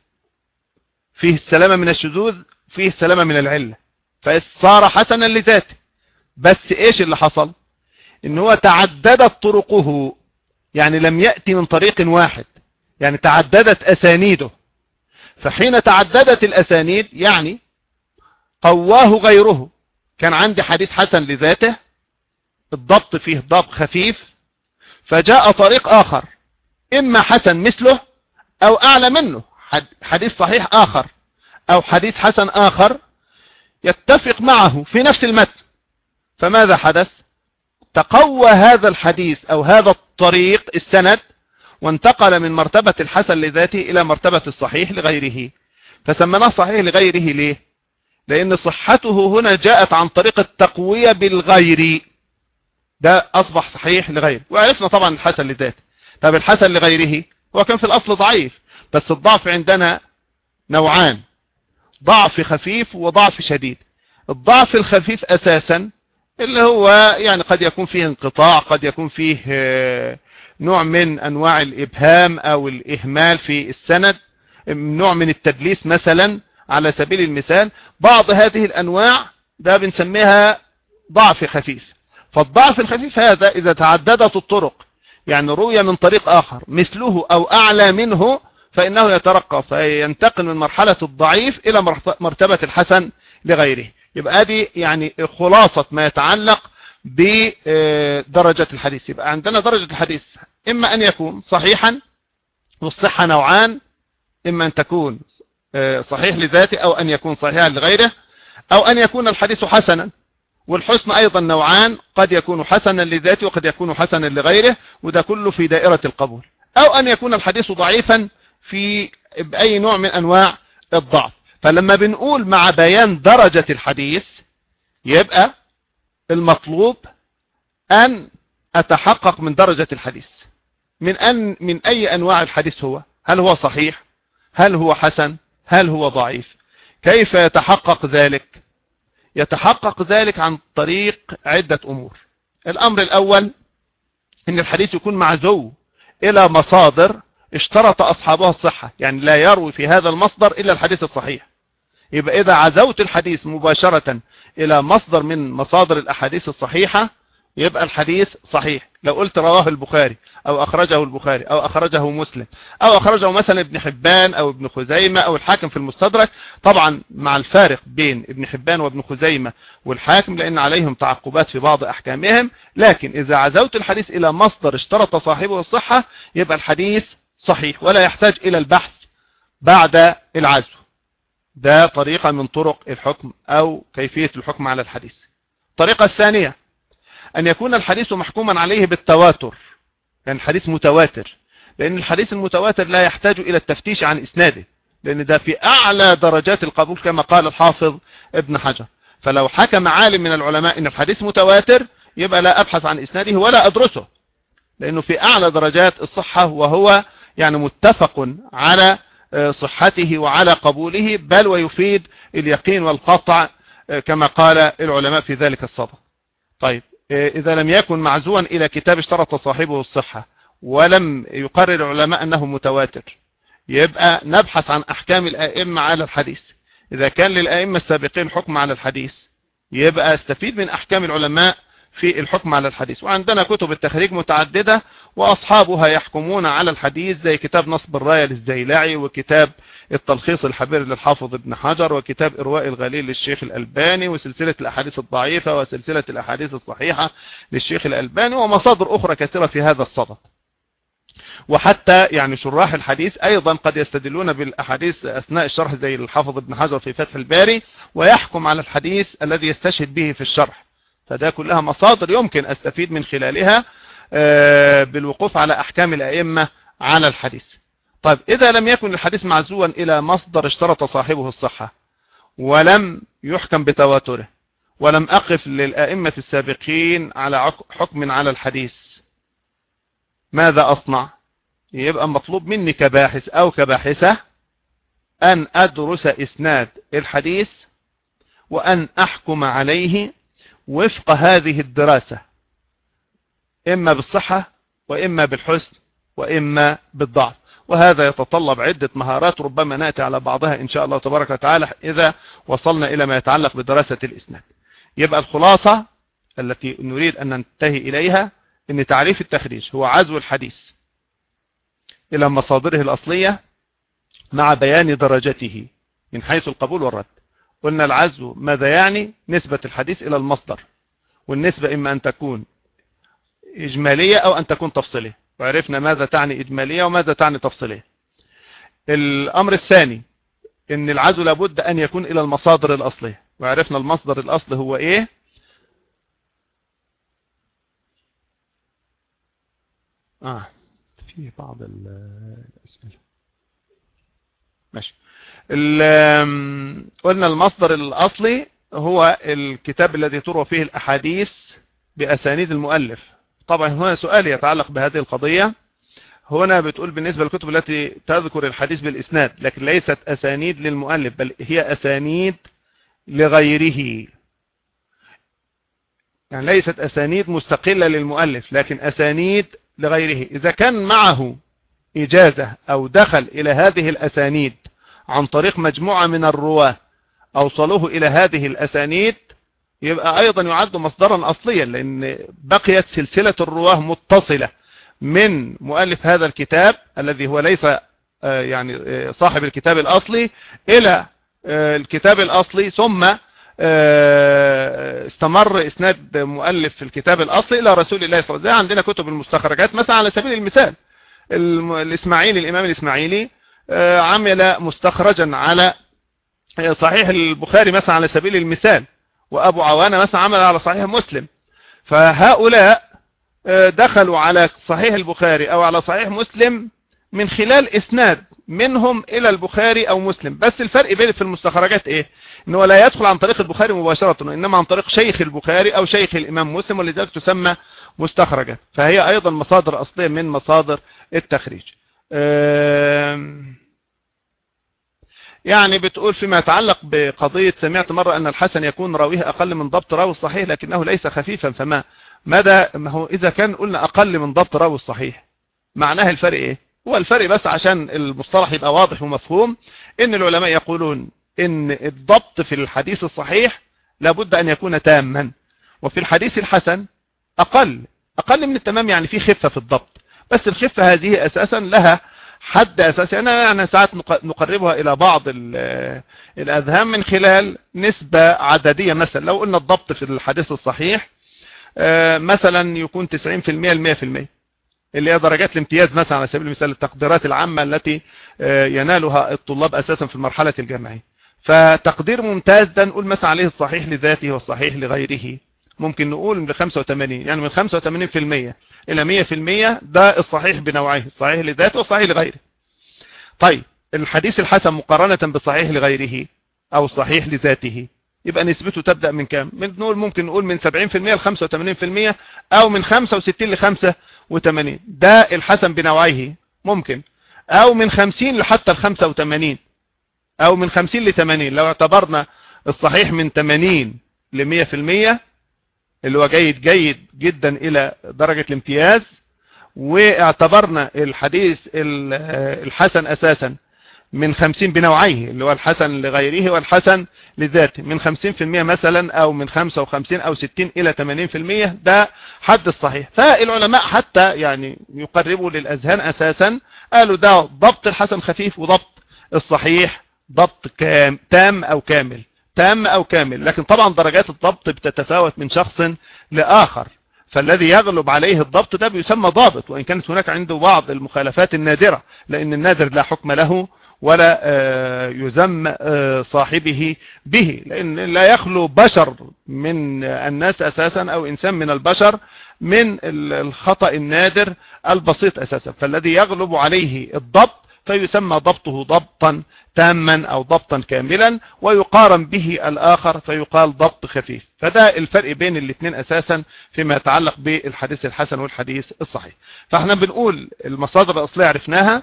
فيه السلامة من الشذوذ، فيه السلامة من العلة، فصار حسنا لذاته. بس ايش اللي حصل؟ ان هو تعددت طرقه، يعني لم يأتي من طريق واحد، يعني تعددت أسانيده. فحين تعددت الأسانيد يعني قواه غيره. كان عندي حديث حسن لذاته، الضبط فيه ضبط خفيف، فجاء طريق آخر إما حسن مثله أو أعلى منه، حديث صحيح آخر أو حديث حسن آخر يتفق معه في نفس المتن. فماذا حدث؟ تقوى هذا الحديث أو هذا الطريق السند، وانتقل من مرتبة الحسن لذاته إلى مرتبة الصحيح لغيره، فسمناه صحيح لغيره. ليه؟ لأن صحته هنا جاءت عن طريق التقوية بالغير، ده أصبح صحيح لغيره. وعرفنا طبعا الحسن لذاته. طب الحسن لغيره هو كان في الأصل ضعيف، بس الضعف عندنا نوعان: ضعف خفيف وضعف شديد. الضعف الخفيف أساسا اللي هو يعني قد يكون فيه انقطاع، قد يكون فيه نوع من أنواع الإبهام أو الإهمال في السند، نوع من التدليس مثلا على سبيل المثال. بعض هذه الأنواع ده بنسميها ضعف خفيف. فالضعف الخفيف هذا إذا تعددت الطرق، يعني روي من طريق آخر مثله أو أعلى منه، فإنه يترقى فينتقل من مرحلة الضعيف إلى مرتبة الحسن لغيره. يبقى هذه يعني خلاصة ما يتعلق بدرجة الحديث. يبقى عندنا درجة الحديث إما أن يكون صحيحا، والصحة نوعان: إما أن تكون صحيح لذاته أو أن يكون صحيحا لغيره، أو أن يكون الحديث حسنا. والحسن أيضا نوعان: قد يكون حسنا لذاته وقد يكون حسنا لغيره، وده كله في دائرة القبول. أو أن يكون الحديث ضعيفا في بأي نوع من أنواع الضعف. فلما بنقول مع بيان درجة الحديث، يبقى المطلوب أن أتحقق من درجة الحديث، من أي أنواع الحديث هو، هل هو صحيح، هل هو حسن، هل هو ضعيف. كيف يتحقق ذلك؟ يتحقق ذلك عن طريق عدة أمور. الأمر الأول أن الحديث يكون معزو إلى مصادر اشترط أصحابها الصحة، يعني لا يروي في هذا المصدر إلا الحديث الصحيح. يبقى إذا عزوت الحديث مباشرة إلى مصدر من مصادر الأحاديث الصحيحة، يبقى الحديث صحيح. لو قلت رواه البخاري أو أخرجه البخاري أو أخرجه مسلم أو أخرجه مثلا ابن حبان أو ابن خزيمة أو الحاكم في المستدرك، طبعا مع الفارق بين ابن حبان وابن خزيمة والحاكم لأن عليهم تعقبات في بعض أحكامهم، لكن إذا عزوت الحديث إلى مصدر اشترط صاحبه الصحة يبقى الحديث صحيح ولا يحتاج إلى البحث بعد العزو. ده طريقة من طرق الحكم أو كيفية الحكم على الحديث. الطريقة الثانية أن يكون الحديث محكوما عليه بالتواتر، يعني الحديث متواتر، لأن الحديث المتواتر لا يحتاج إلى التفتيش عن إسناده، لأن ده في أعلى درجات القبول كما قال الحافظ ابن حجر. فلو حكم عالم من العلماء أن الحديث متواتر يبقى لا أبحث عن إسناده ولا أدرسه، لأنه في أعلى درجات الصحة، وهو يعني متفق على صحته وعلى قبوله، بل ويفيد اليقين والقطع كما قال العلماء في ذلك الصدد. طيب إذا لم يكن معزوا إلى كتاب اشترط صاحبه الصحة ولم يقرر العلماء أنه متواتر، يبقى نبحث عن أحكام الأئمة على الحديث. إذا كان للأئمة السابقين حكم على الحديث يبقى استفيد من أحكام العلماء في الحكم على الحديث. وعندنا كتب التخريج متعددة وأصحابها يحكمون على الحديث، زي كتاب نصب الراية للزيلعي، وكتاب التلخيص الحبير للحافظ ابن حجر، وكتاب إرواء الغليل للشيخ الألباني، وسلسلة الأحاديث الضعيفة، وسلسلة الأحاديث الصحيحة للشيخ الألباني، ومصادر أخرى كثيرة في هذا الصدد. وحتى يعني شراح الحديث أيضا قد يستدلون بالأحاديث أثناء الشرح، زي الحافظ ابن حجر في فتح الباري، ويحكم على الحديث الذي يستشهد به في الشرح. فده كلها مصادر يمكن أستفيد من خلالها بالوقوف على أحكام الأئمة على الحديث. طيب إذا لم يكن الحديث معزوا إلى مصدر اشترط صاحبه الصحة ولم يحكم بتواتره ولم أقف للأئمة السابقين على حكم على الحديث، ماذا أصنع؟ يبقى مطلوب مني كباحث أو كباحثة أن أدرس إسناد الحديث وأن أحكم عليه وفق هذه الدراسة، إما بالصحة وإما بالحسن وإما بالضعف. وهذا يتطلب عدة مهارات ربما نأتي على بعضها إن شاء الله تبارك وتعالى إذا وصلنا إلى ما يتعلق بدراسة الإسناد. يبقى الخلاصة التي نريد أن ننتهي إليها أن تعريف التخريج هو عزو الحديث إلى مصادره الأصلية مع بيان درجته من حيث القبول والرد. قلنا العزو ماذا يعني؟ نسبة الحديث إلى المصدر، والنسبة إما أن تكون إجمالية أو أن تكون تفصيلية، وعرفنا ماذا تعني إجمالية وماذا تعني تفصيلية. الأمر الثاني أن العزو لابد أن يكون إلى المصادر الأصلية، وعرفنا المصدر الأصلي هو إيه؟ في بعض الأسئلة ماشي. قلنا المصدر الأصلي هو الكتاب الذي تروى فيه الأحاديث بأسانيد المؤلف. طبعا هنا سؤال يتعلق بهذه القضية. هنا بتقول بالنسبة للكتب التي تذكر الحديث بالإسناد لكن ليست أسانيد للمؤلف بل هي أسانيد لغيره، يعني ليست أسانيد مستقلة للمؤلف لكن أسانيد لغيره. إذا كان معه إجازة أو دخل إلى هذه الأسانيد عن طريق مجموعة من الرواة أوصلوه إلى هذه الأسانيد يبقى أيضا يعد مصدرا أصليا، لأن بقيت سلسلة الرواه متصلة من مؤلف هذا الكتاب الذي هو ليس يعني صاحب الكتاب الأصلي إلى الكتاب الأصلي، ثم استمر إسناد مؤلف الكتاب الأصلي إلى رسول الله صلى الله عليه وسلم. عندنا كتب المستخرجات مثلا على سبيل المثال الإسماعيلي، الإمام الإسماعيلي عمل مستخرجا على صحيح البخاري مثلا على سبيل المثال، وأبو عوانة مثلا عمل على صحيح مسلم. فهؤلاء دخلوا على صحيح البخاري أو على صحيح مسلم من خلال إسناد منهم إلى البخاري أو مسلم، بس الفرق بين في المستخرجات إيه؟ إنه لا يدخل عن طريق البخاري مباشرة، إنما عن طريق شيخ البخاري أو شيخ الإمام مسلم، ولذلك تسمى مستخرجات. فهي أيضا مصادر أصلية من مصادر التخريج. يعني بتقول فيما يتعلق بقضية سمعت مرة أن الحسن يكون راويه أقل من ضبط راوي الصحيح لكنه ليس خفيفا، فما ماذا ما هو إذا كان قلنا أقل من ضبط راوي الصحيح معناه الفرق إيه؟ هو الفرق بس عشان المصطلح يبقى واضح ومفهوم، إن العلماء يقولون إن الضبط في الحديث الصحيح لابد أن يكون تاما، وفي الحديث الحسن أقل من التمام، يعني في خفة في الضبط، بس الخفة هذه أساسا لها حد أساسي. أنا ساعات نقربها إلى بعض الأذهان من خلال نسبة عددية. مثلا لو قلنا الضبط في الحديث الصحيح مثلا يكون 90% ل 100%، اللي هي درجات الامتياز مثلا على سبيل المثال، التقديرات العامة التي ينالها الطلاب أساسا في المرحلة الجامعية. فتقدير ممتاز ده نقول مثلا عليه الصحيح لذاته والصحيح لغيره. ممكن نقول من 85، يعني من 85% إلى 100% ده الصحيح بنوعيه، الصحيح لذاته والصحيح لغيره. طيب الحديث الحسن مقارنة بالصحيح لغيره أو الصحيح لذاته يبقى نسبته تبدأ من كام؟ ممكن نقول من 70% ل 85%، أو من 65 ل 85. ده الحسن بنوعيه ممكن، أو من 50 لحتى ال 85، أو من 50 ل 80. لو اعتبرنا الصحيح من 80 ل 100% اللي هو جيد جدا إلى درجة الامتياز، واعتبرنا الحديث الحسن أساسا من 50 بنوعيه اللي هو الحسن لغيره والحسن لذاته، من 50% مثلا، أو من 55 أو 60 إلى 80%، ده حد الصحيح. فالعلماء حتى يعني يقربوا للأذهان أساسا قالوا ده ضبط الحسن خفيف، وضبط الصحيح ضبط تام أو كامل، تام أو كامل. لكن طبعا درجات الضبط بتتفاوت من شخص لآخر، فالذي يغلب عليه الضبط ده بيسمى ضابط، وإن كانت هناك عنده بعض المخالفات النادرة، لأن النادر لا حكم له ولا يذم صاحبه به، لأن لا يخلو بشر من الناس أساسا أو إنسان من البشر من الخطأ النادر البسيط أساسا. فالذي يغلب عليه الضبط فيسمى ضبطه ضبطا تاما أو ضبطا كاملا، ويقارن به الآخر فيقال ضبط خفيف. فده الفرق بين الاثنين أساسا فيما يتعلق بالحديث الحسن والحديث الصحيح. فاحنا بنقول المصادر الأصلية عرفناها.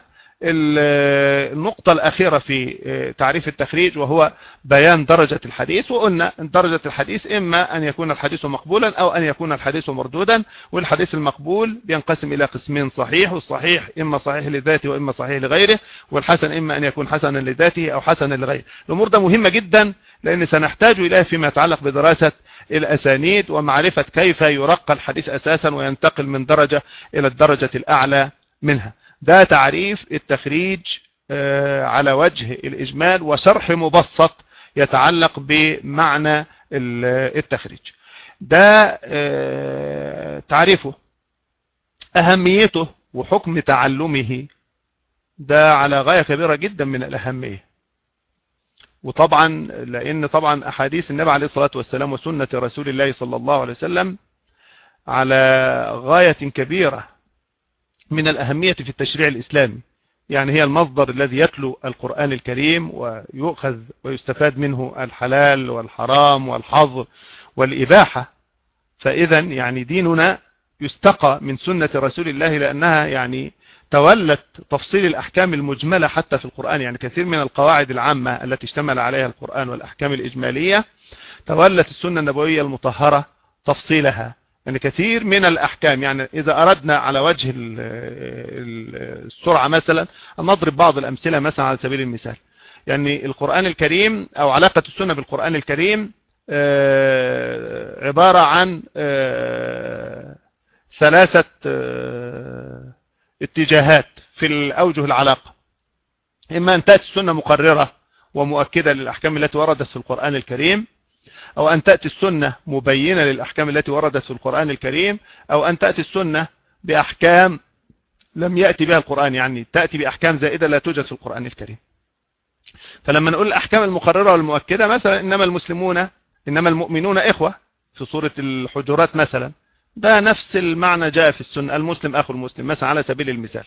النقطة الأخيرة في تعريف التخريج وهو بيان درجة الحديث، وقلنا ان درجة الحديث إما أن يكون الحديث مقبولا أو أن يكون الحديث مردودا. والحديث المقبول بينقسم إلى قسمين: صحيح، والصحيح إما صحيح لذاته وإما صحيح لغيره، والحسن إما أن يكون حسنا لذاته أو حسنا لغيره. الأمور ده مهمة جدا، لأن سنحتاج إليها فيما يتعلق بدراسة الأسانيد ومعرفة كيف يرقى الحديث أساسا وينتقل من درجة إلى الدرجة الأعلى منها. ده تعريف التخريج على وجه الإجمال، وشرح مبسط يتعلق بمعنى التخريج. ده تعريفه. أهميته وحكم تعلمه ده على غاية كبيرة جدا من الأهمية. وطبعا لأن طبعا أحاديث النبي عليه الصلاة والسلام وسنة رسول الله صلى الله عليه وسلم على غاية كبيرة من الأهمية في التشريع الإسلامي. يعني هي المصدر الذي يتلو القرآن الكريم ويؤخذ ويستفاد منه الحلال والحرام والحظر والإباحة. فإذا يعني ديننا يستقى من سنة رسول الله، لأنها يعني تولت تفصيل الأحكام المجملة حتى في القرآن. يعني كثير من القواعد العامة التي اشتمل عليها القرآن والأحكام الإجمالية تولت السنة النبوية المطهرة تفصيلها. يعني كثير من الأحكام، يعني إذا أردنا على وجه السرعة مثلا أن نضرب بعض الأمثلة مثلا على سبيل المثال. يعني القرآن الكريم أو علاقة السنة بالقرآن الكريم عبارة عن 3 اتجاهات في الأوجه العلاقة. إما أن تأتي السنة مقررة ومؤكدة للأحكام التي وردت في القرآن الكريم، أو أن تأتي السنة مبينة للأحكام التي وردت في القرآن الكريم، أو أن تأتي السنة بأحكام لم يأتي بها القرآن، يعني تأتي بأحكام زائدة لا توجد في القرآن الكريم. فلما نقول الأحكام المقررة والمؤكدة مثلا إنما المؤمنون إخوة في سورة الحجرات مثلا، ده نفس المعنى جاء في السنة. المسلم أخو المسلم مثلا على سبيل المثال.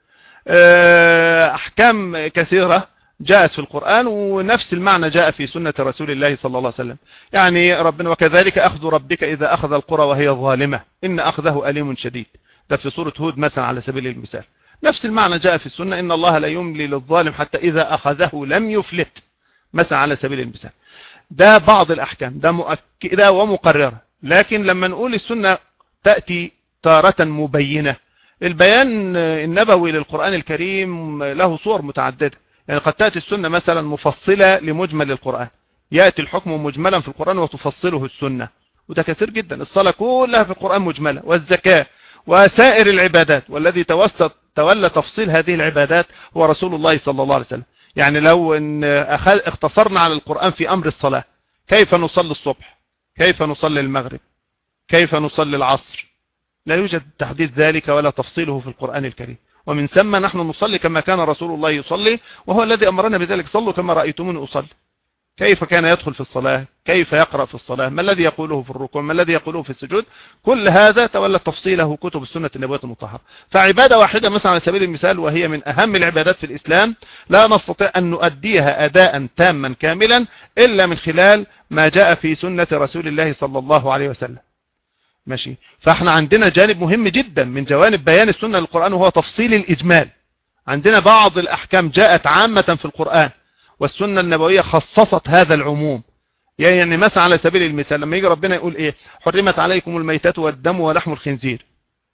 أحكام كثيرة جاءت في القرآن ونفس المعنى جاء في سنة رسول الله صلى الله عليه وسلم. يعني ربنا وكذلك أخذ ربك إذا أخذ القرى وهي ظالمة إن أخذه أليم شديد، ده في سورة هود مثلا على سبيل المثال. نفس المعنى جاء في السنة إن الله لا يملي للظالم حتى إذا أخذه لم يفلت مثلا على سبيل المثال. ده بعض الأحكام ده مؤكدة ومقررة. لكن لما نقول السنة تأتي تارة مبينة، البيان النبوي للقرآن الكريم له صور متعددة. يعني قد تأتي السنة مثلا مفصلة لمجمل القرآن، يأتي الحكم مجملا في القرآن وتفصله السنة، وده كثير جدا. الصلاة كلها في القرآن مجملة، والزكاة وسائر العبادات، والذي تولى تفصيل هذه العبادات هو رسول الله صلى الله عليه وسلم. يعني لو ان اختصرنا على القرآن في أمر الصلاة، كيف نصلي الصبح، كيف نصلي المغرب، كيف نصلي العصر، لا يوجد تحديد ذلك ولا تفصيله في القرآن الكريم. ومن ثم نحن نصلي كما كان رسول الله يصلي، وهو الذي أمرنا بذلك: صلوا كما رأيتموني أصلي. كيف كان يدخل في الصلاة، كيف يقرأ في الصلاة، ما الذي يقوله في الركوع، ما الذي يقوله في السجود، كل هذا تولى تفصيله كتب السنة النبوية المطهرة. فعبادة واحدة مثلا على سبيل المثال، وهي من أهم العبادات في الإسلام، لا نستطيع أن نؤديها أداء تاما كاملا إلا من خلال ما جاء في سنة رسول الله صلى الله عليه وسلم. ماشي. فاحنا عندنا جانب مهم جدا من جوانب بيان السنة للقرآن، وهو تفصيل الإجمال. عندنا بعض الأحكام جاءت عامة في القرآن، والسنة النبوية خصصت هذا العموم. يعني مثلا على سبيل المثال لما يجي ربنا يقول ايه: حرمت عليكم الميتة والدم ولحم الخنزير.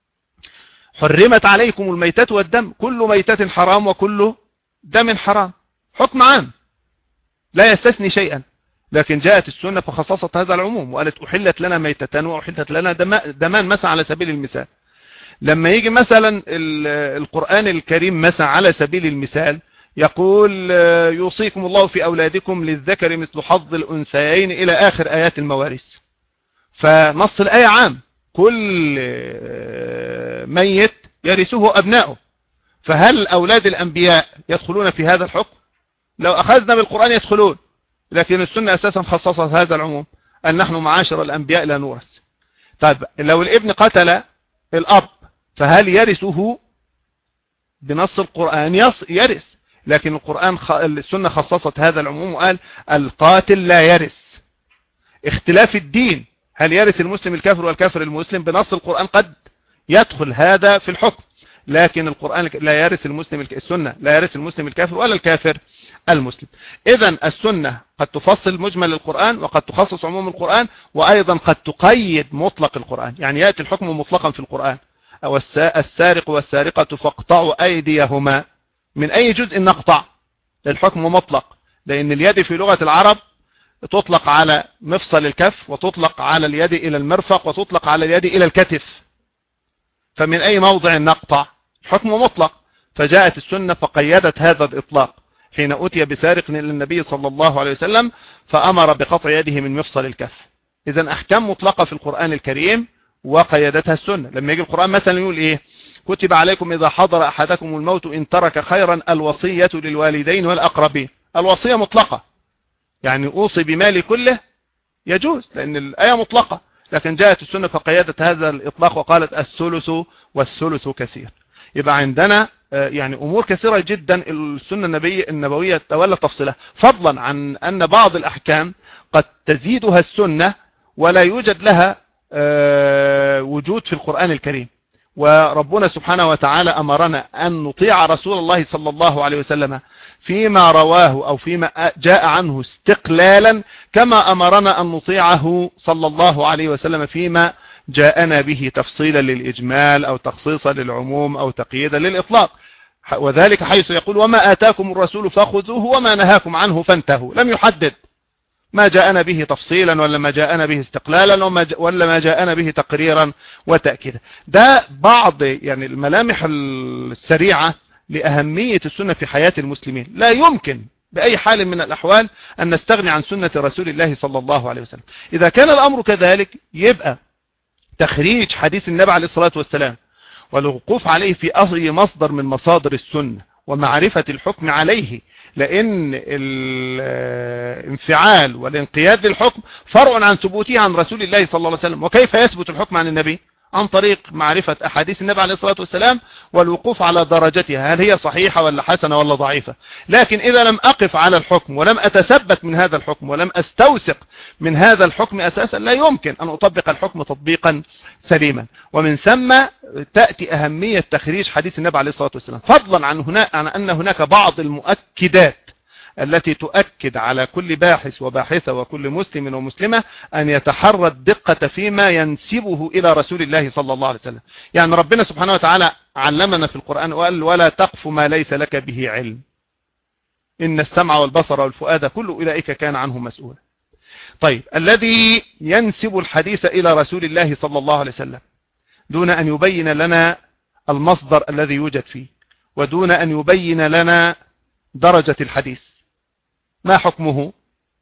حرمت عليكم الميتة والدم، كل ميتة حرام وكل دم حرام، حكم عام لا يستثني شيئا. لكن جاءت السنة فخصصت هذا العموم وقالت: أحلت لنا ميتتان وأحلت لنا دمان، مثلا على سبيل المثال. لما يجي مثلا القرآن الكريم مثلا على سبيل المثال يقول: يوصيكم الله في أولادكم للذكر مثل حظ الأنثيين إلى آخر آيات المواريث. فنص الآية عام، كل ميت يرثه أبناؤه. فهل أولاد الأنبياء يدخلون في هذا الحكم؟ لو أخذنا بالقرآن يدخلون، لكن السنة أساسا خصصت هذا العموم، أن نحن معاشر الأنبياء لا نورث. طيب لو الابن قتل الأب، فهل يرثه؟ بنص القرآن يرث، لكن السنة خصصت هذا العموم وقال: القاتل لا يرث. اختلاف الدين، هل يرث المسلم الكافر والكافر المسلم؟ بنص القرآن قد يدخل هذا في الحكم، لكن القرآن لا يرث المسلم، السنة لا يرث المسلم الكافر ولا الكافر المسلم. إذا السنة قد تفصل مجمل القرآن، وقد تخصص عموم القرآن، وأيضا قد تقيد مطلق القرآن. يعني يأتي الحكم مطلقا في القرآن: أو السارق والسارقة فاقطعوا أيديهما. من أي جزء نقطع؟ الحكم مطلق، لأن اليد في لغة العرب تطلق على مفصل الكف، وتطلق على اليد إلى المرفق، وتطلق على اليد إلى الكتف. فمن أي موضع نقطع؟ الحكم مطلق. فجاءت السنة فقيدت هذا الإطلاق حين أتي بسارق إلى النبي صلى الله عليه وسلم فأمر بقطع يده من مفصل الكف. إذن أحكام مطلقة في القرآن الكريم وقيدتها السنة. لما يجي القرآن مثلا يقول إيه: كتب عليكم إذا حضر أحدكم الموت إن ترك خيرا الوصية للوالدين والأقربين. الوصية مطلقة، يعني أوصي بمالي كله يجوز، لأن الآية مطلقة. لكن جاءت السنة فقيدت هذا الإطلاق وقالت: الثلث والثلث كثير. يبقى عندنا يعني أمور كثيرة جدا السنة النبوية تولى تفصيلها، فضلا عن أن بعض الأحكام قد تزيدها السنة ولا يوجد لها وجود في القرآن الكريم. وربنا سبحانه وتعالى أمرنا أن نطيع رسول الله صلى الله عليه وسلم فيما رواه أو فيما جاء عنه استقلالا، كما أمرنا أن نطيعه صلى الله عليه وسلم فيما جاءنا به تفصيلا للإجمال أو تخصيصا للعموم أو تقييدا للإطلاق. وذلك حيث يقول: وما آتاكم الرسول فخذوه وما نهاكم عنه فانتهوا. لم يحدد ما جاءنا به تفصيلا ولا ما جاءنا به استقلالا ولا ما جاءنا به تقريرا وتأكيدا. ده بعض يعني الملامح السريعة لأهمية السنة في حياة المسلمين. لا يمكن بأي حال من الأحوال أن نستغني عن سنة رسول الله صلى الله عليه وسلم. إذا كان الأمر كذلك، يبقى تخريج حديث النبي عليه الصلاة والسلام والوقوف عليه في أي مصدر من مصادر السنة ومعرفة الحكم عليه، لأن الانفعال والانقياد للحكم فرع عن ثبوته عن رسول الله صلى الله عليه وسلم. وكيف يثبت الحكم عن النبي؟ عن طريق معرفة أحاديث النبي عليه الصلاة والسلام والوقوف على درجتها، هل هي صحيحة ولا حسنة ولا ضعيفة. لكن إذا لم أقف على الحكم ولم أتثبت من هذا الحكم ولم أستوثق من هذا الحكم أساسا، لا يمكن أن أطبق الحكم تطبيقا سليما. ومن ثم تأتي أهمية تخريج حديث النبي عليه الصلاة والسلام، فضلا عن أن هناك بعض المؤكدات التي تؤكد على كل باحث وباحثة وكل مسلم ومسلمة أن يتحرى الدقة فيما ينسبه إلى رسول الله صلى الله عليه وسلم. يعني ربنا سبحانه وتعالى علمنا في القرآن وقال: ولا تقف ما ليس لك به علم إن السمع والبصر والفؤاد كل أولئك كان عنه مسؤولا. طيب الذي ينسب الحديث إلى رسول الله صلى الله عليه وسلم دون أن يبين لنا المصدر الذي يوجد فيه ودون أن يبين لنا درجة الحديث، ما حكمه؟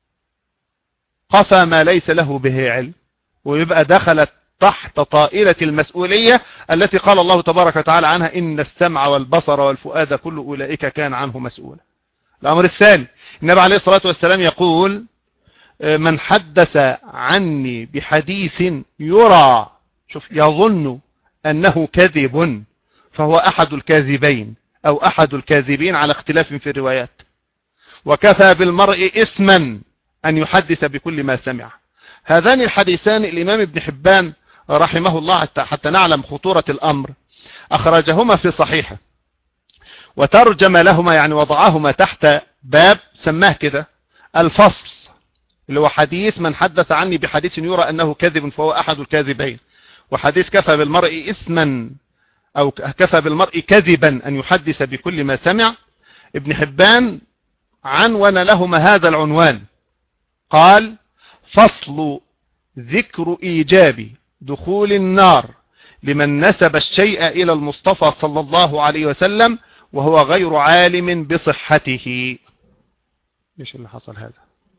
قفى ما ليس له به علم، ويبقى دخلت تحت طائلة المسؤولية التي قال الله تبارك وتعالى عنها إن السمع والبصر والفؤاد كل أولئك كان عنه مسؤولا. الأمر الثاني، النبي عليه الصلاة والسلام يقول من حدث عني بحديث يرى، شوف، يظن أنه كذب فهو أحد الكاذبين أو أحد الكاذبين على اختلاف في الروايات. وكفى بالمرء إثما أن يحدث بكل ما سمع. هذان الحديثان الإمام ابن حبان رحمه الله حتى نعلم خطورة الأمر أخرجهما في صحيحه، وترجم لهما يعني وضعهما تحت باب سماه كده الفصل، اللي هو حديث من حدث عني بحديث يرى أنه كذب فهو أحد الكاذبين، وحديث كفى بالمرء إثما أو كفى بالمرء كذبا أن يحدث بكل ما سمع. ابن حبان عنون لهما هذا العنوان، قال فصل ذكر إيجاب دخول النار لمن نسب الشيء إلى المصطفى صلى الله عليه وسلم وهو غير عالم بصحته. ايش اللي حصل هذا؟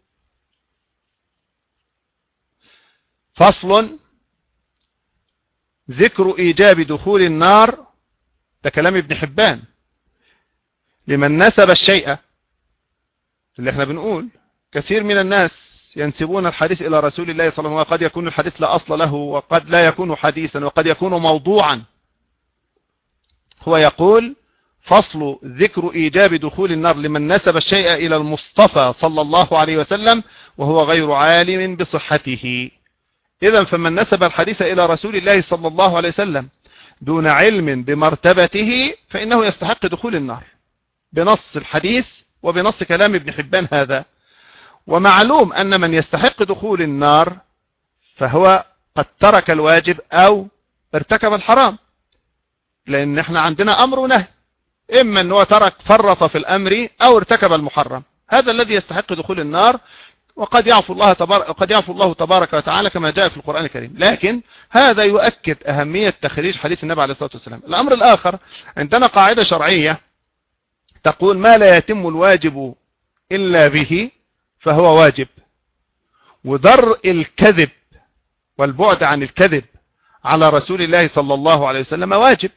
فصل ذكر إيجاب دخول النار، ده كلام ابن حبان، لمن نسب الشيء، اللي احنا بنقول كثير من الناس ينسبون الحديث إلى رسول الله صلى الله عليه وسلم، وقد يكون الحديث لا أصل له وقد لا يكون حديثا وقد يكون موضوعا. هو يقول فصل ذكر إيجاب دخول النار لمن نسب الشيء إلى المصطفى صلى الله عليه وسلم وهو غير عالم بصحته. إذن فمن نسب الحديث إلى رسول الله صلى الله عليه وسلم دون علم بمرتبته فإنه يستحق دخول النار بنص الحديث وبنص كلام ابن حبان هذا. ومعلوم أن من يستحق دخول النار فهو قد ترك الواجب أو ارتكب الحرام، لأن احنا عندنا أمر ونهي، إما أنه ترك فرط في الأمر أو ارتكب المحرم، هذا الذي يستحق دخول النار. وقد يعفو الله تبارك وتعالى كما جاء في القرآن الكريم، لكن هذا يؤكد أهمية تخريج حديث النبي عليه الصلاة والسلام. الأمر الآخر، عندنا قاعدة شرعية تقول ما لا يتم الواجب إلا به فهو واجب، ودرء الكذب والبعد عن الكذب على رسول الله صلى الله عليه وسلم واجب،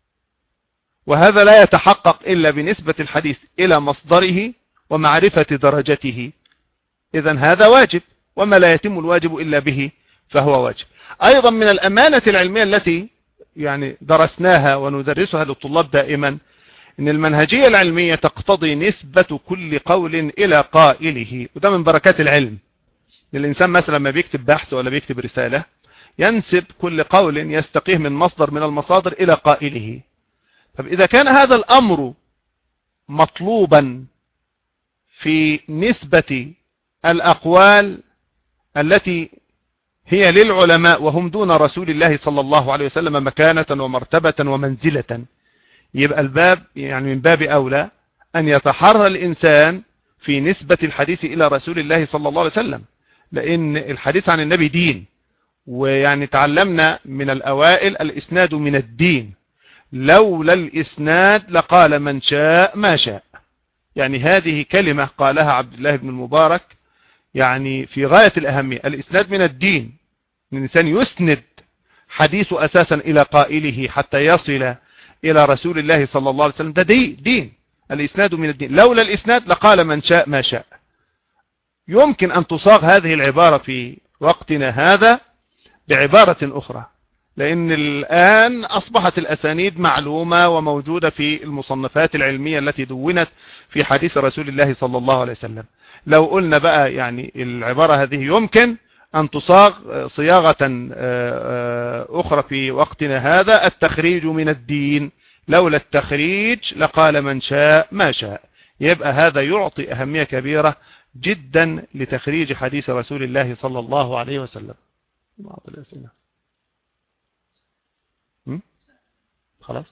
وهذا لا يتحقق إلا بنسبة الحديث إلى مصدره ومعرفة درجته. إذن هذا واجب، وما لا يتم الواجب إلا به فهو واجب. أيضا من الأمانة العلمية التي يعني درسناها وندرسها للطلاب دائما، إن المنهجية العلمية تقتضي نسبة كل قول إلى قائله، وده من بركات العلم. الإنسان مثلا ما بيكتب بحث ولا بيكتب رسالة ينسب كل قول يستقيه من مصدر من المصادر إلى قائله. طب إذا كان هذا الأمر مطلوبا في نسبة الأقوال التي هي للعلماء وهم دون رسول الله صلى الله عليه وسلم مكانة ومرتبة ومنزلة، يبقى الباب يعني من باب أولى أن يتحرى الإنسان في نسبة الحديث إلى رسول الله صلى الله عليه وسلم، لأن الحديث عن النبي دين، ويعني تعلمنا من الأوائل الإسناد من الدين، لولا الإسناد لقال من شاء ما شاء. يعني هذه كلمة قالها عبد الله بن المبارك يعني في غاية الأهمية. الإسناد من الدين، الإنسان يسند حديثه أساسا إلى قائله حتى يصل إلى رسول الله صلى الله عليه وسلم، ده دين. الإسناد من الدين، لولا الإسناد لقال من شاء ما شاء. يمكن أن تصاغ هذه العبارة في وقتنا هذا بعبارة أخرى، لأن الآن أصبحت الأسانيد معلومة وموجودة في المصنفات العلمية التي دونت في حديث رسول الله صلى الله عليه وسلم. لو قلنا بقى يعني العبارة هذه يمكن أن تصاغ صياغة أخرى في وقتنا هذا، التخريج من الدين، لولا التخريج لقال من شاء ما شاء. يبقى هذا يعطي أهمية كبيرة جدا لتخريج حديث رسول الله صلى الله عليه وسلم. خلاص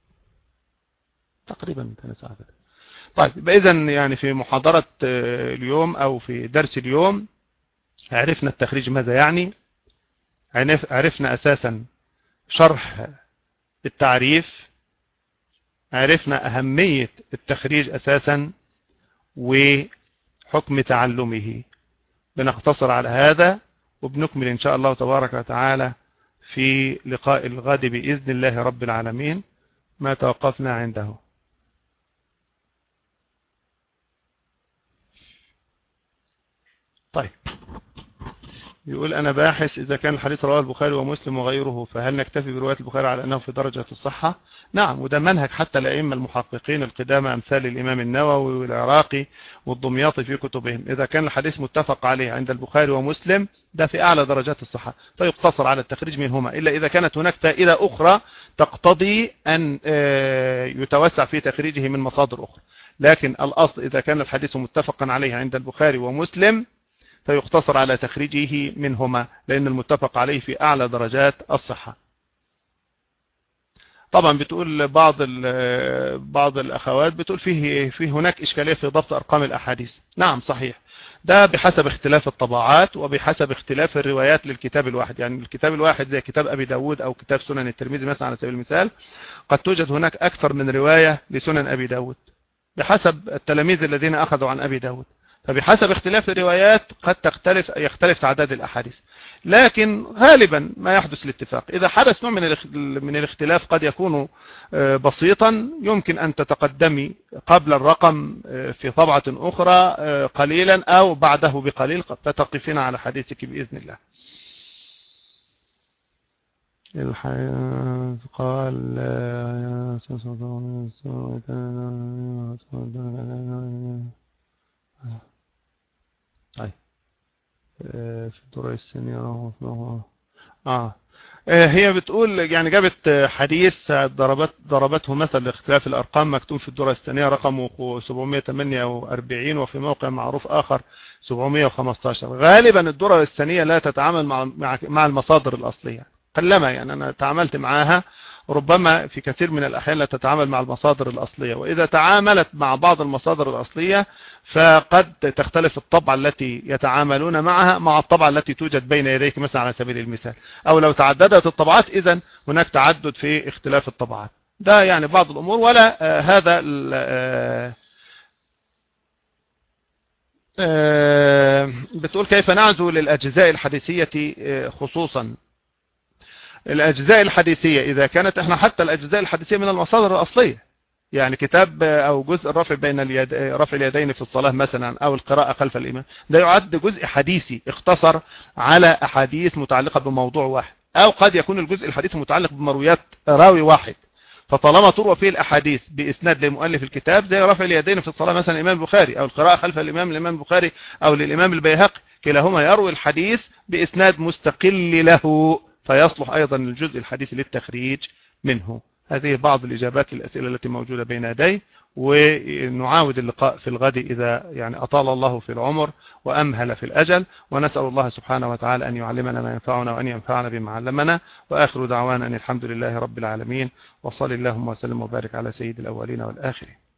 تقريبا 2 ساعات. طيب إذن يعني في محاضرة اليوم أو في درس اليوم عرفنا التخريج ماذا يعني، عرفنا أساسا شرح التعريف، عرفنا أهمية التخريج أساسا وحكم تعلمه. بنقتصر على هذا وبنكمل إن شاء الله تبارك وتعالى في لقاء الغد بإذن الله رب العالمين ما توقفنا عنده. طيب، يقول أنا باحث إذا كان الحديث رواه البخاري ومسلم وغيره، فهل نكتفي برواية البخاري على أنه في درجة الصحة؟ نعم، وده منهج حتى الأئمة المحققين القدامى أمثال الإمام النووي والعراقي والدمياطي في كتبهم. إذا كان الحديث متفق عليه عند البخاري ومسلم ده في أعلى درجات الصحة، فيقتصر على التخريج منهما، إلا إذا كانت هناك فائدة أخرى تقتضي أن يتوسع في تخريجه من مصادر أخرى. لكن الأصل إذا كان الحديث متفقا عليه عند البخاري ومسلم فيقتصر على تخريجه منهما، لأن المتفق عليه في أعلى درجات الصحة. طبعا بتقول بعض الأخوات بتقول فيه هناك إشكالية في ضبط أرقام الأحاديث. نعم صحيح، ده بحسب اختلاف الطبعات وبحسب اختلاف الروايات للكتاب الواحد. يعني الكتاب الواحد زي كتاب أبي داود أو كتاب سنن الترمذي مثلا على سبيل المثال، قد توجد هناك أكثر من رواية لسنن أبي داود بحسب التلاميذ الذين أخذوا عن أبي داود، فبحسب اختلاف الروايات قد يختلف تعداد الأحاديث. لكن غالبا ما يحدث الاتفاق. إذا حدث نوع من الاختلاف قد يكون بسيطا، يمكن أن تتقدمي قبل الرقم في طبعة أخرى قليلا أو بعده بقليل، قد تتقفين على حديثك بإذن الله. الحياة قال طيب في الدرة الثانية هي بتقول يعني جابت حديث ضربته مثل لاختلاف الأرقام مكتوب في الدرة الثانية رقمه 748 وفي موقع معروف آخر 715. غالبا الدرة الثانية لا تتعامل مع المصادر الأصلية قلما، يعني أنا تعاملت معها، ربما في كثير من الأحيان لا تتعامل مع المصادر الأصلية، وإذا تعاملت مع بعض المصادر الأصلية فقد تختلف الطبعة التي يتعاملون معها مع الطبعة التي توجد بين يديك مثلا على سبيل المثال، أو لو تعددت الطبعات إذن هناك تعدد في اختلاف الطبعات. ده يعني بعض الأمور. ولا هذا بتقول كيف نعزو للأجزاء الحديثية خصوصا الأجزاء الحديثية إذا كانت احنا حتى الأجزاء الحديثية من المصادر الأصلية، يعني كتاب أو جزء الرفع رفع اليدين في الصلاة مثلا أو القراءة خلف الإمام، ده يعد جزء حديثي اختصر على أحاديث متعلقة بموضوع واحد، أو قد يكون الجزء الحديثي متعلق بمرويات راوي واحد، فطالما تروى فيه الأحاديث بإسناد لمؤلف الكتاب زي رفع اليدين في الصلاة مثلا الإمام البخاري، أو القراءة خلف الإمام البخاري أو للإمام البيهقي، كلاهما يروي الحديث بإسناد مستقل له، فيصلح أيضا الجزء الحديث للتخريج منه. هذه بعض الإجابات للأسئلة التي موجودة بين يدي، ونعاود اللقاء في الغد إذا يعني أطال الله في العمر وأمهل في الأجل، ونسأل الله سبحانه وتعالى أن يعلمنا ما ينفعنا وأن ينفعنا بما علمنا، وآخر دعوانا أن الحمد لله رب العالمين، وصل اللهم وسلم وبارك على سيد الأولين والآخرين.